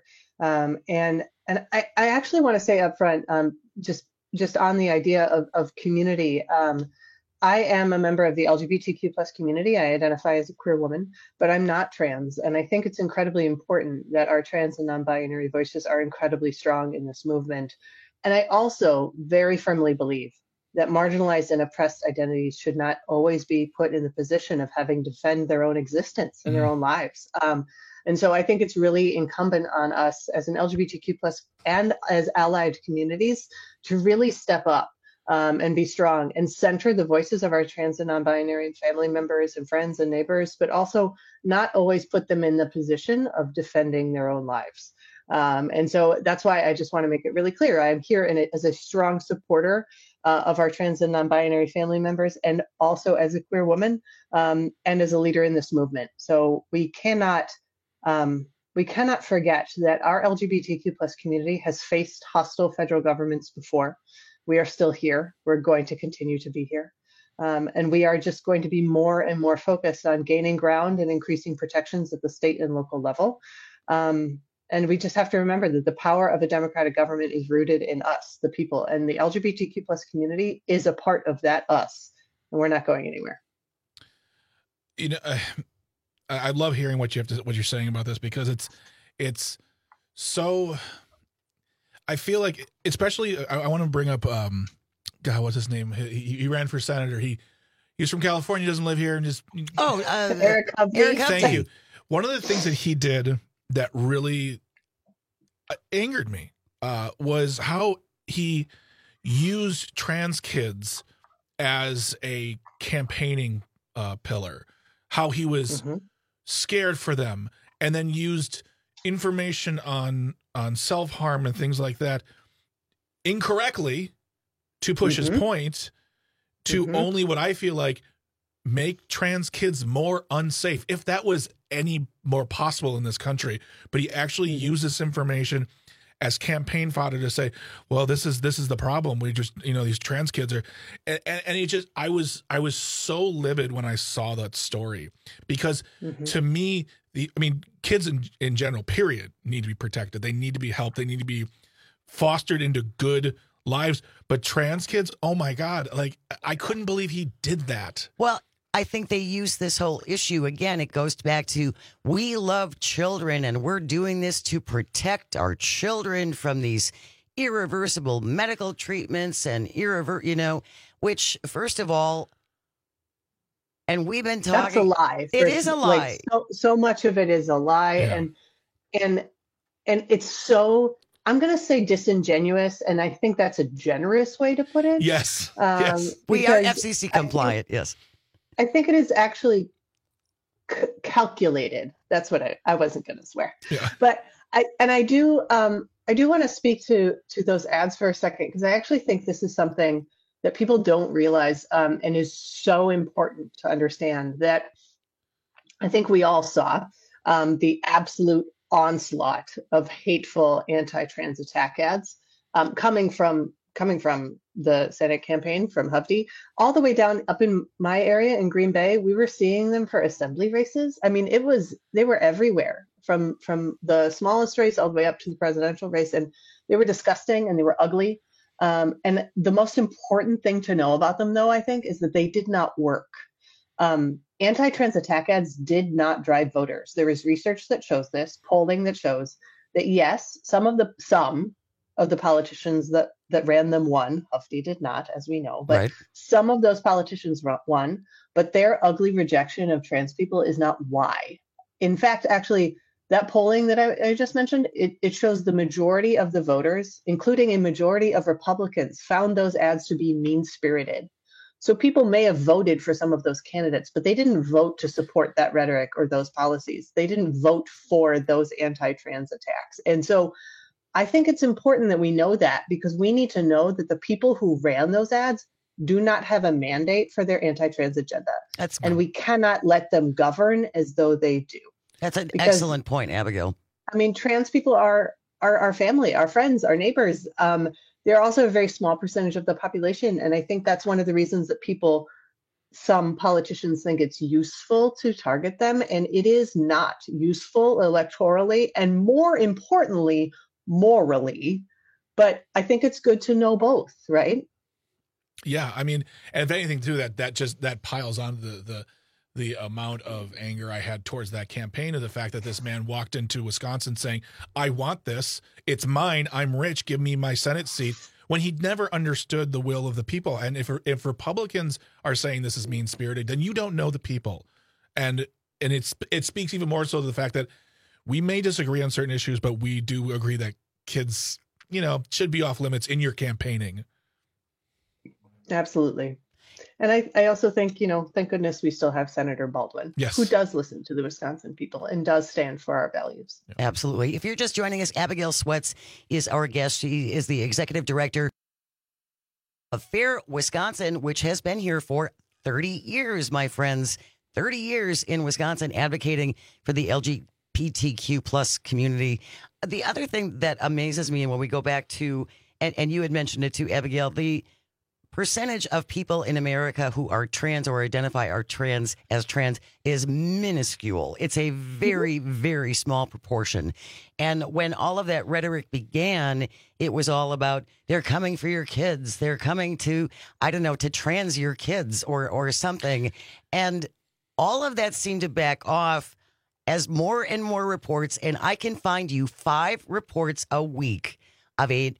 And I actually want to say up front, just on the idea of community, I am a member of the LGBTQ plus community. I identify as a queer woman, but I'm not trans. And I think it's incredibly important that our trans and non-binary voices are incredibly strong in this movement. And I also very firmly believe that marginalized and oppressed identities should not always be put in the position of having to defend their own existence and their own lives. And so I think it's really incumbent on us as an LGBTQ plus and as allied communities to really step up and be strong and center the voices of our trans and non-binary and family members and friends and neighbors, but also not always put them in the position of defending their own lives. And so that's why I just want to make it really clear. I'm here as a strong supporter of our trans and non-binary family members, and also as a queer woman and as a leader in this movement. So we cannot forget that our LGBTQ plus community has faced hostile federal governments before. We are still here. We're going to continue to be here. And we are just going to be more and more focused on gaining ground and increasing protections at the state and local level. And we just have to remember that the power of a democratic government is rooted in us, the people, and the LGBTQ plus community is a part of that us. And we're not going anywhere. You know, I love hearing what you're saying about this, because it's so. I feel like, especially, I want to bring up, God, what's his name? He ran for senator. He's from California, doesn't live here, and just Eric Hovde. Thank you. One of the things that he did that really angered me was how he used trans kids as a campaigning pillar. How he was scared for them, and then used information on self-harm and things like that incorrectly to push his point to only what I feel like make trans kids more unsafe, if that was any more possible in this country. But he actually used this information as campaign fodder to say, well, this is the problem. We just, these trans kids are, and he just, I was so livid when I saw that story, because to me, kids in general, period, need to be protected. They need to be helped. They need to be fostered into good lives. But trans kids, oh my God, like, I couldn't believe he did that. Well, I think they use this whole issue again. It goes back to, we love children and we're doing this to protect our children from these irreversible medical treatments and which, first of all, and we've been talking. That's a lie. It is a lie. Like, so much of it is a lie, and it's so, I'm going to say, disingenuous, and I think that's a generous way to put it. Yes. Yes. We are FCC compliant. Yes. I think it is actually calculated. That's what I wasn't going to swear. Yeah. But I do want to speak to those ads for a second, because I actually think this is something that people don't realize, and is so important to understand, that I think we all saw the absolute onslaught of hateful anti-trans attack ads coming from the Senate campaign, from Hovde, all the way down up in my area in Green Bay. We were seeing them for assembly races. I mean, they were everywhere, from the smallest race all the way up to the presidential race, and they were disgusting and they were ugly. And the most important thing to know about them, though, I think, is that they did not work. Anti-trans attack ads did not drive voters. There is research that shows this, polling that shows that, yes, some of the politicians that ran them won. Hovde did not, as we know, but some of those politicians won. But their ugly rejection of trans people is not why. In fact, actually, that polling that I just mentioned, it shows the majority of the voters, including a majority of Republicans, found those ads to be mean-spirited. So people may have voted for some of those candidates, but they didn't vote to support that rhetoric or those policies. They didn't vote for those anti-trans attacks. And so I think it's important that we know that, because we need to know that the people who ran those ads do not have a mandate for their anti-trans agenda. And we cannot let them govern as though they do. That's an excellent point, Abigail. I mean, trans people are our family, our friends, our neighbors. They're also a very small percentage of the population. And I think that's one of the reasons that some politicians think it's useful to target them. And it is not useful electorally, and more importantly, morally. But I think it's good to know both, right? Yeah. I mean, and if anything too, that piles on the amount of anger I had towards that campaign, of the fact that this man walked into Wisconsin saying, I want this, it's mine, I'm rich, give me my Senate seat, when he never understood the will of the people. And if Republicans are saying this is mean-spirited, then you don't know the people. And it speaks even more so to the fact that we may disagree on certain issues, but we do agree that kids, should be off limits in your campaigning. Absolutely. And I also think, thank goodness we still have Senator Baldwin, who does listen to the Wisconsin people and does stand for our values. Absolutely. If you're just joining us, Abigail Sweats is our guest. She is the executive director of FAIR Wisconsin, which has been here for 30 years, my friends. 30 years in Wisconsin advocating for the LGBTQ plus community. The other thing that amazes me, and when we go back to, and you had mentioned it too, Abigail, the percentage of people in America who are trans or identify as trans is minuscule. It's a very, very small proportion. And when all of that rhetoric began, it was all about, they're coming for your kids. They're coming to, to trans your kids or something. And all of that seemed to back off as more and more reports, and I can find you 5 reports a week of a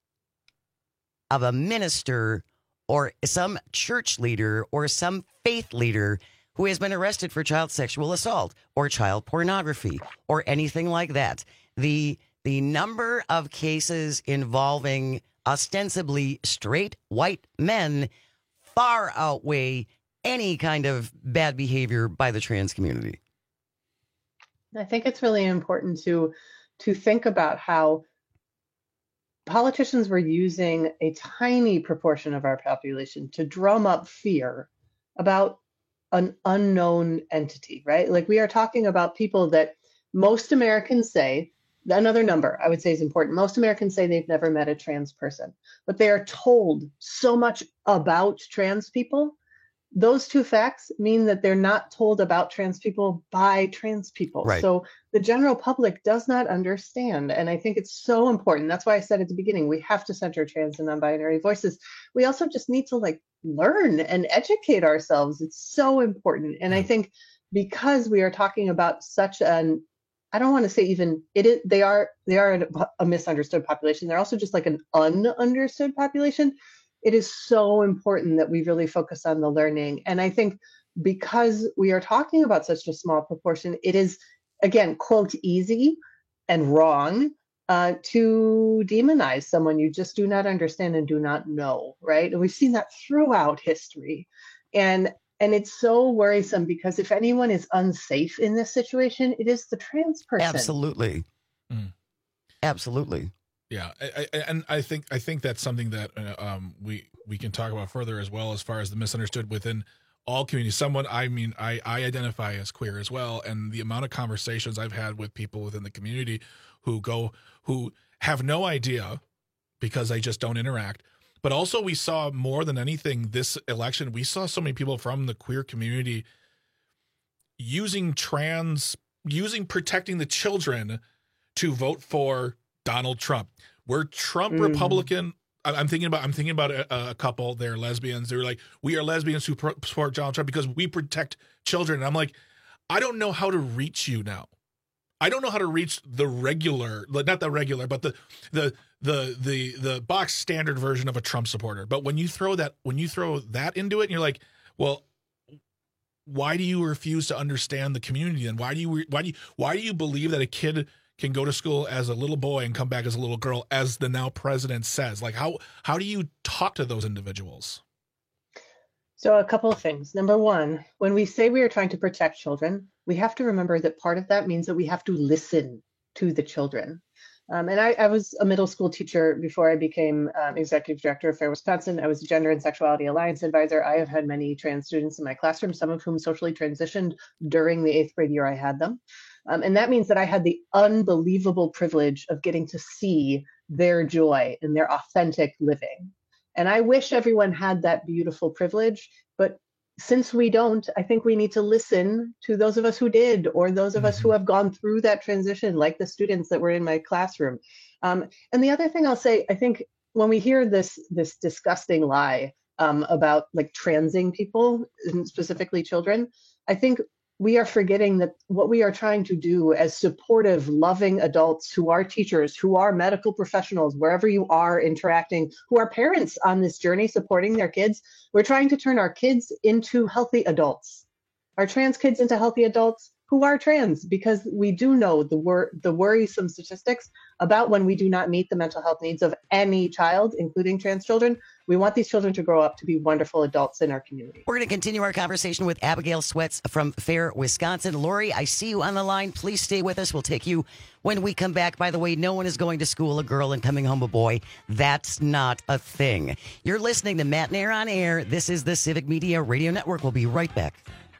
minister or some church leader or some faith leader who has been arrested for child sexual assault or child pornography or anything like that. The number of cases involving ostensibly straight white men far outweigh any kind of bad behavior by the trans community. I think it's really important to think about how politicians were using a tiny proportion of our population to drum up fear about an unknown entity, right? Like, we are talking about people that most Americans say, another number I would say is important. Most Americans say they've never met a trans person, but they are told so much about trans people. Those two facts mean that they're not told about trans people by trans people. Right. So the general public does not understand. And I think it's so important. That's why I said at the beginning, we have to center trans and non-binary voices. We also just need to learn and educate ourselves. It's so important. And I think because we are talking about such an, I don't want to say even they are a misunderstood population. They're also just an ununderstood population. It is so important that we really focus on the learning. And I think because we are talking about such a small proportion, it is, again, quote, easy and wrong to demonize someone you just do not understand and do not know, right? And we've seen that throughout history. And it's so worrisome because if anyone is unsafe in this situation, it is the trans person. Absolutely. Absolutely. Yeah, I think that's something that we can talk about further as well, as far as the misunderstood within all communities. I identify as queer as well, and the amount of conversations I've had with people within the community who have no idea because they just don't interact. But also, we saw more than anything this election, we saw so many people from the queer community using protecting the children to vote for Donald Trump. We're Trump Republican. I'm thinking about a couple. They're lesbians. They're like, we are lesbians who support Donald Trump because we protect children. And I'm like, I don't know how to reach you now. I don't know how to reach the regular, not the regular, but the box standard version of a Trump supporter. But when you throw that into it, and you're like, well, why do you refuse to understand the community? And why do you believe that a kid can go to school as a little boy and come back as a little girl, as the now president says? How do you talk to those individuals? So a couple of things. Number one, when we say we are trying to protect children, we have to remember that part of that means that we have to listen to the children. And I was a middle school teacher before I became executive director of Fair Wisconsin. I was a Gender and Sexuality Alliance advisor. I have had many trans students in my classroom, some of whom socially transitioned during the 8th grade year I had them. And that means that I had the unbelievable privilege of getting to see their joy and their authentic living. And I wish everyone had that beautiful privilege. But since we don't, I think we need to listen to those of us who did, or those of us who have gone through that transition, like the students that were in my classroom. And the other thing I'll say, I think when we hear this disgusting lie about transing people, and specifically children, I think we are forgetting that what we are trying to do as supportive, loving adults who are teachers, who are medical professionals, wherever you are interacting, who are parents on this journey supporting their kids, we're trying to turn our kids into healthy adults, our trans kids into healthy adults who are trans, because we do know the worrisome statistics about when we do not meet the mental health needs of any child, including trans children. We want these children to grow up to be wonderful adults in our community. We're going to continue our conversation with Abigail Sweats from Fair Wisconsin. Lori, I see you on the line. Please stay with us. We'll take you when we come back. By the way, no one is going to school a girl and coming home a boy. That's not a thing. You're listening to Matt and Air on Air. This is the Civic Media Radio Network. We'll be right back.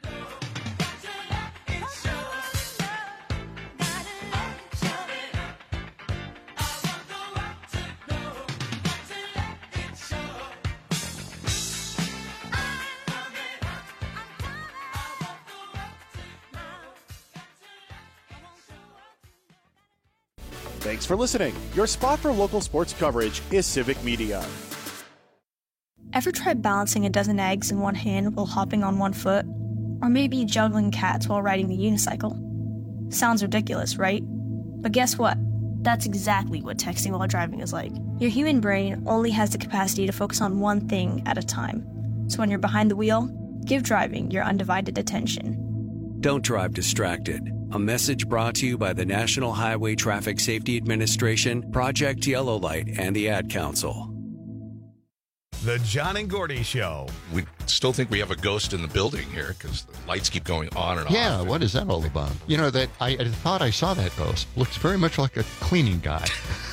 Thanks for listening. Your spot for local sports coverage is Civic Media. Ever tried balancing a dozen eggs in one hand while hopping on one foot? Or maybe juggling cats while riding the unicycle. Sounds ridiculous, right? But guess what? That's exactly what texting while driving is like. Your human brain only has the capacity to focus on one thing at a time. So when you're behind the wheel, give driving your undivided attention. Don't drive distracted. A message brought to you by the National Highway Traffic Safety Administration, Project Yellow Light, and the Ad Council. The John and Gordy Show. We still think we have a ghost in the building here because the lights keep going on and Yeah, off. what is that all about? You know, that I thought I saw that ghost. Looks very much like a cleaning guy.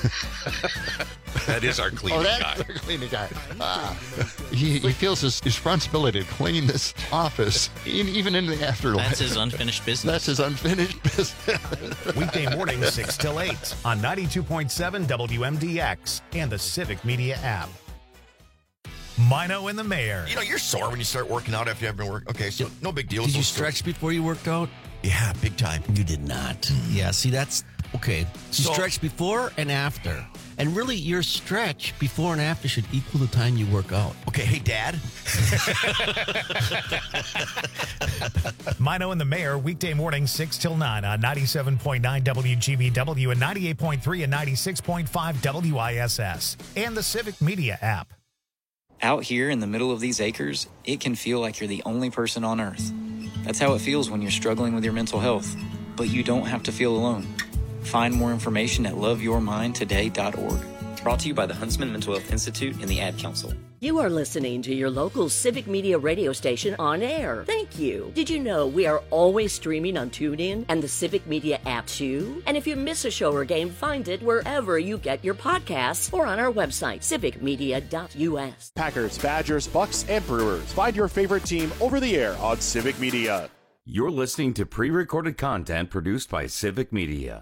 That is our cleaning guy. Our cleaning guy. He feels his responsibility to clean this office, even in the afterlife. That's his unfinished business. That's his unfinished business. Weekday mornings 6 till 8 on 92.7 WMDX and the Civic Media app. Mino and the Mayor. You know, you're sore when you start working out after you haven't been working. Okay, so no big deal. Did you stretch before you worked out? Yeah, big time. You did not. Yeah, see, that's okay. You stretch before and after. And really, your stretch before and after should equal the time you work out. Okay, hey, Dad. Mino and the Mayor, weekday morning 6 till 9 on 97.9 WGBW and 98.3 and 96.5 WISS and the Civic Media app. Out here in the middle of these acres, it can feel like you're the only person on Earth. That's how it feels when you're struggling with your mental health. But you don't have to feel alone. Find more information at loveyourmindtoday.org. Brought to you by the Huntsman Mental Health Institute and the Ad Council. You are listening to your local Civic Media radio station on air. Thank you. Did you know we are always streaming on TuneIn and the Civic Media app too? And if you miss a show or game, find it wherever you get your podcasts or on our website, civicmedia.us. Packers, Badgers, Bucks, and Brewers. Find your favorite team over the air on Civic Media. You're listening to pre-recorded content produced by Civic Media.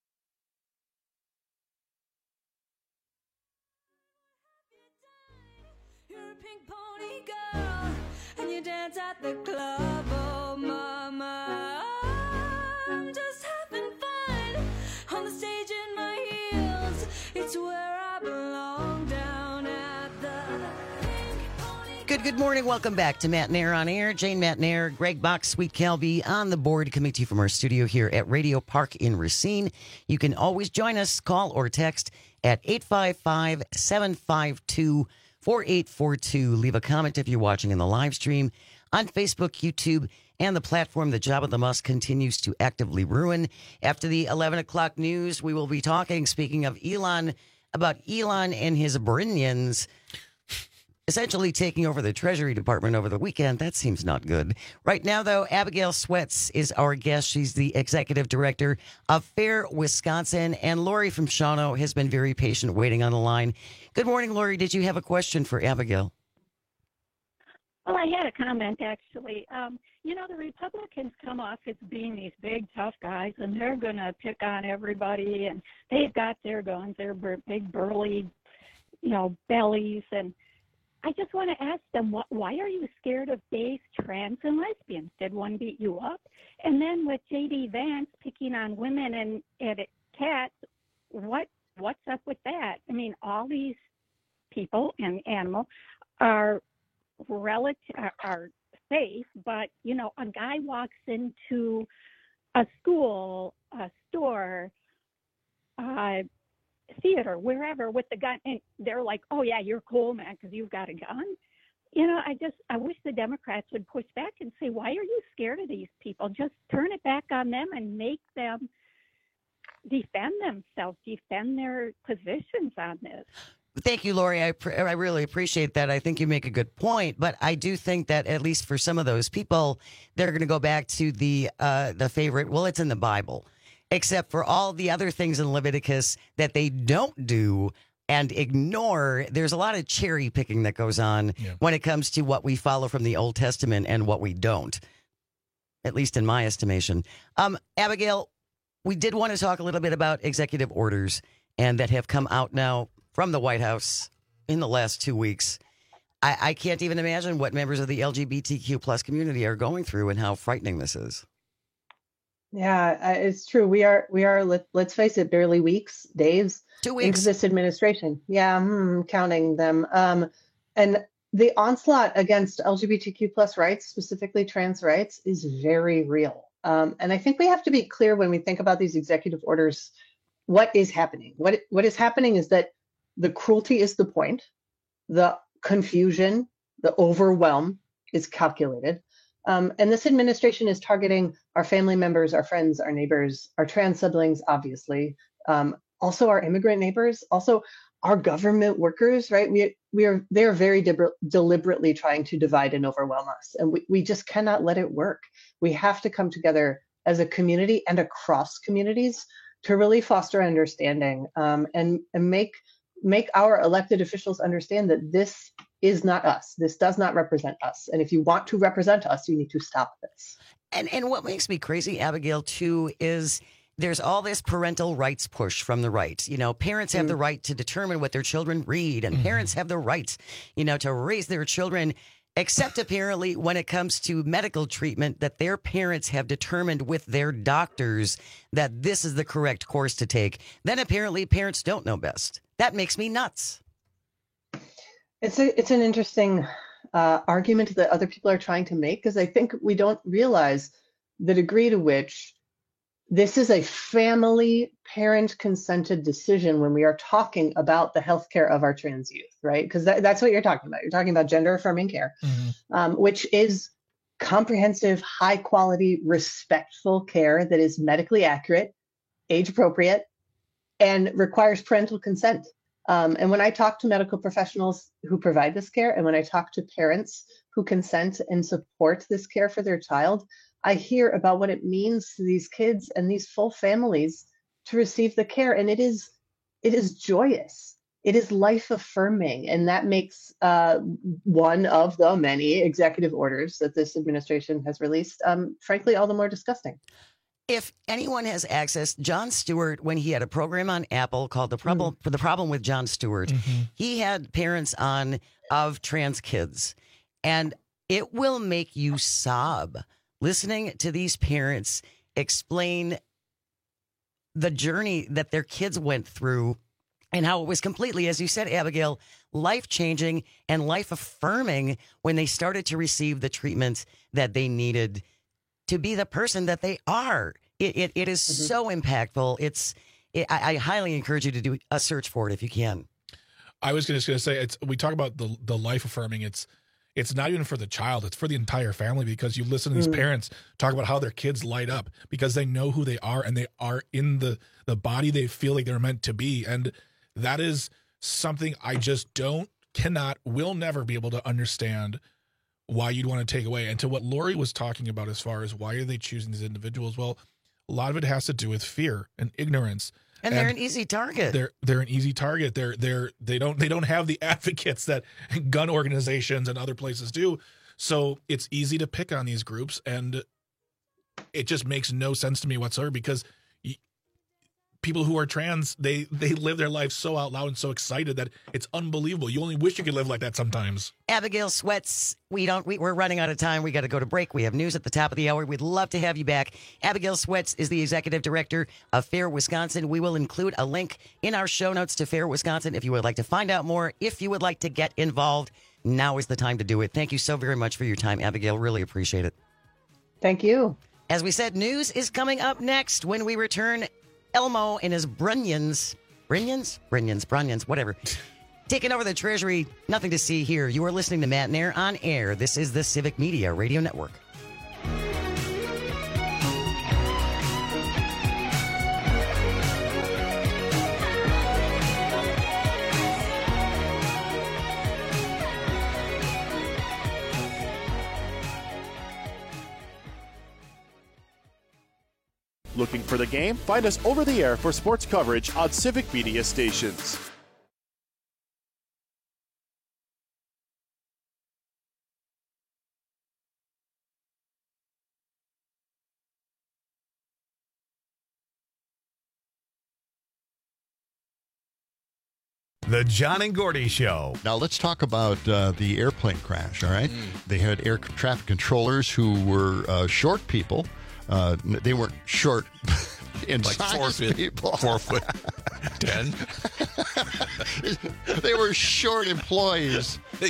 And you dance at the club, oh mama. I'm just having fun on the stage in my heels. It's where I belong, down at the Good morning. Welcome back to Matt Nair on Air. Jane Matt Nair, Greg Box, Sweet Calby on the board, coming to you from our studio here at Radio Park in Racine. You can always join us, call or text at 855-752-4842. Leave a comment if you're watching in the live stream on Facebook, YouTube, and the platform that Jabba the Musk continues to actively ruin. After the 11 o'clock news, we will be talking, speaking of Elon, about Elon and his Brinians essentially taking over the Treasury Department over the weekend. That seems not good. Right now, though, Abigail Sweats is our guest. She's the executive director of FAIR Wisconsin. And Lori from Shawano has been very patient waiting on the line. Good morning, Lori. Did you have a question for Abigail? Well, I had a comment, actually. The Republicans come off as being these big, tough guys, and they're going to pick on everybody, and they've got their guns, their big, burly, bellies, and I just want to ask them, why are you scared of gays, trans, and lesbians? Did one beat you up? And then with J.D. Vance picking on women and cats, what's up with that? I mean, all these people and animals are safe, but, a guy walks into a school, a store, theater, wherever, with the gun, and they're like, oh yeah, you're cool, man, because you've got a gun. I wish the Democrats would push back and say, why are you scared of these people? Just turn it back on them and make them defend themselves, defend their positions on this. Thank you, Lori. I really appreciate that. I think you make a good point, but I do think that at least for some of those people, they're going to go back to the favorite. Well, it's in the Bible, except for all the other things in Leviticus that they don't do and ignore. There's a lot of cherry picking that goes on when it comes to what we follow from the Old Testament and what we don't, at least in my estimation. Abigail, we did want to talk a little bit about executive orders and that have come out now from the White House in the last 2 weeks. I can't even imagine what members of the LGBTQ plus community are going through and how frightening this is. Yeah, it's true. We are. Let's face it, barely weeks, days, 2 weeks into this administration. Yeah, counting them. And the onslaught against LGBTQ plus rights, specifically trans rights, is very real. And I think we have to be clear when we think about these executive orders, what is happening. What is happening is that the cruelty is the point, the confusion, the overwhelm is calculated. And this administration is targeting our family members, our friends, our neighbors, our trans siblings, obviously, also our immigrant neighbors, also our government workers, right? They are very deliberately trying to divide and overwhelm us. And we just cannot let it work. We have to come together as a community and across communities to really foster understanding and make our elected officials understand that this is not us. This does not represent us. And if you want to represent us, you need to stop this. And what makes me crazy, Abigail, too, is there's all this parental rights push from the right. You know, parents have the right to determine what their children read, and parents have the right, to raise their children, except apparently when it comes to medical treatment that their parents have determined with their doctors that this is the correct course to take. Then apparently parents don't know best. That makes me nuts. It's an interesting argument that other people are trying to make, because I think we don't realize the degree to which this is a family parent consented decision when we are talking about the healthcare of our trans youth, right? Because that's what you're talking about. You're talking about gender affirming care, which is comprehensive, high quality, respectful care that is medically accurate, age appropriate, and requires parental consent. And when I talk to medical professionals who provide this care, and when I talk to parents who consent and support this care for their child, I hear about what it means to these kids and these full families to receive the care. And it is joyous. It is life affirming. And that makes one of the many executive orders that this administration has released, frankly, all the more disgusting. If anyone has access, Jon Stewart, when he had a program on Apple called The Problem with Jon Stewart, he had parents on of trans kids. And it will make you sob listening to these parents explain the journey that their kids went through and how it was completely, as you said, Abigail, life-changing and life-affirming when they started to receive the treatment that they to be the person that they are. It is so impactful. I highly encourage you to do a search for it if you can. I was just going to say, we talk about the life affirming. It's not even for the child. It's for the entire family, because you listen to these parents talk about how their kids light up because they know who they are and they are in the body they feel like they're meant to be. And that is something I just will never be able to understand why you'd want to take away. And to what Lori was talking about as far as why are they choosing these individuals? Well, a lot of it has to do with fear and ignorance. And they're an easy target. They're an easy target. They don't have the advocates that gun organizations and other places do. So it's easy to pick on these groups, and it just makes no sense to me whatsoever, because people who are trans, they live their life so out loud and so excited that it's unbelievable. You only wish you could live like that sometimes. Abigail Sweats, we're running out of time. We got to go to break. We have news at the top of the hour. We'd love to have you back. Abigail Sweats is the executive director of FAIR Wisconsin. We will include a link in our show notes to FAIR Wisconsin if you would like to find out more, if you would like to get involved. Now is the time to do it. Thank you so very much for your time, Abigail. Really appreciate it. Thank you. As we said, news is coming up next when we return. Elmo and his Brunyons, whatever. Taking over the Treasury, nothing to see here. You are listening to Matt and Air on air. This is the Civic Media Radio Network. Looking for the game? Find us over the air for sports coverage on Civic Media stations. The John and Gordy Show. Now let's talk about the airplane crash, all right? They had air traffic controllers who were short people. They weren't short and like size people. 4 foot 10. They were short employees. They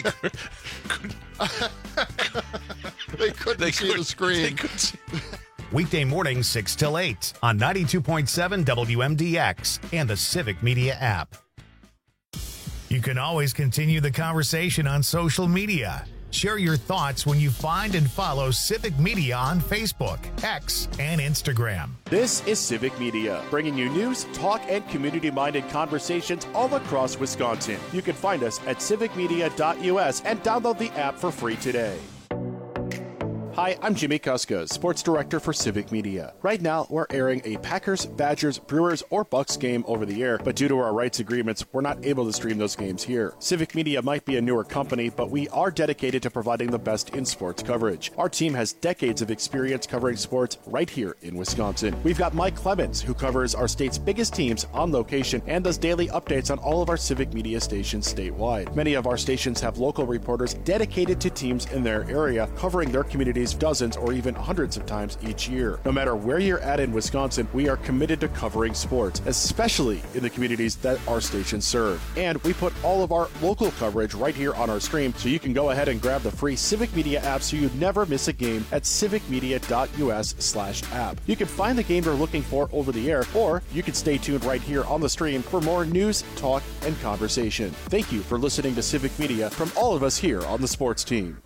couldn't see the screen. Weekday mornings 6 till 8 on 92.7 WMDX and the Civic Media app. You can always continue the conversation on social media. Share your thoughts when you find and follow Civic Media on Facebook, X, and Instagram. This is Civic Media, bringing you news, talk, and community-minded conversations all across Wisconsin. You can find us at civicmedia.us and download the app for free today. Hi, I'm Jimmy Kuska, Sports Director for Civic Media. Right now, we're airing a Packers, Badgers, Brewers, or Bucks game over the air, but due to our rights agreements, we're not able to stream those games here. Civic Media might be a newer company, but we are dedicated to providing the best in sports coverage. Our team has decades of experience covering sports right here in Wisconsin. We've got Mike Clemens, who covers our state's biggest teams on location and does daily updates on all of our Civic Media stations statewide. Many of our stations have local reporters dedicated to teams in their area, covering their communities dozens or even hundreds of times each year. No matter where you're at in Wisconsin, we are committed to covering sports, especially in the communities that our stations serve. And we put all of our local coverage right here on our stream, so you can go ahead and grab the free Civic Media app so you never miss a game at civicmedia.us/app. You can find the game you're looking for over the air, or you can stay tuned right here on the stream for more news, talk, and conversation. Thank you for listening to Civic Media from all of us here on the sports team.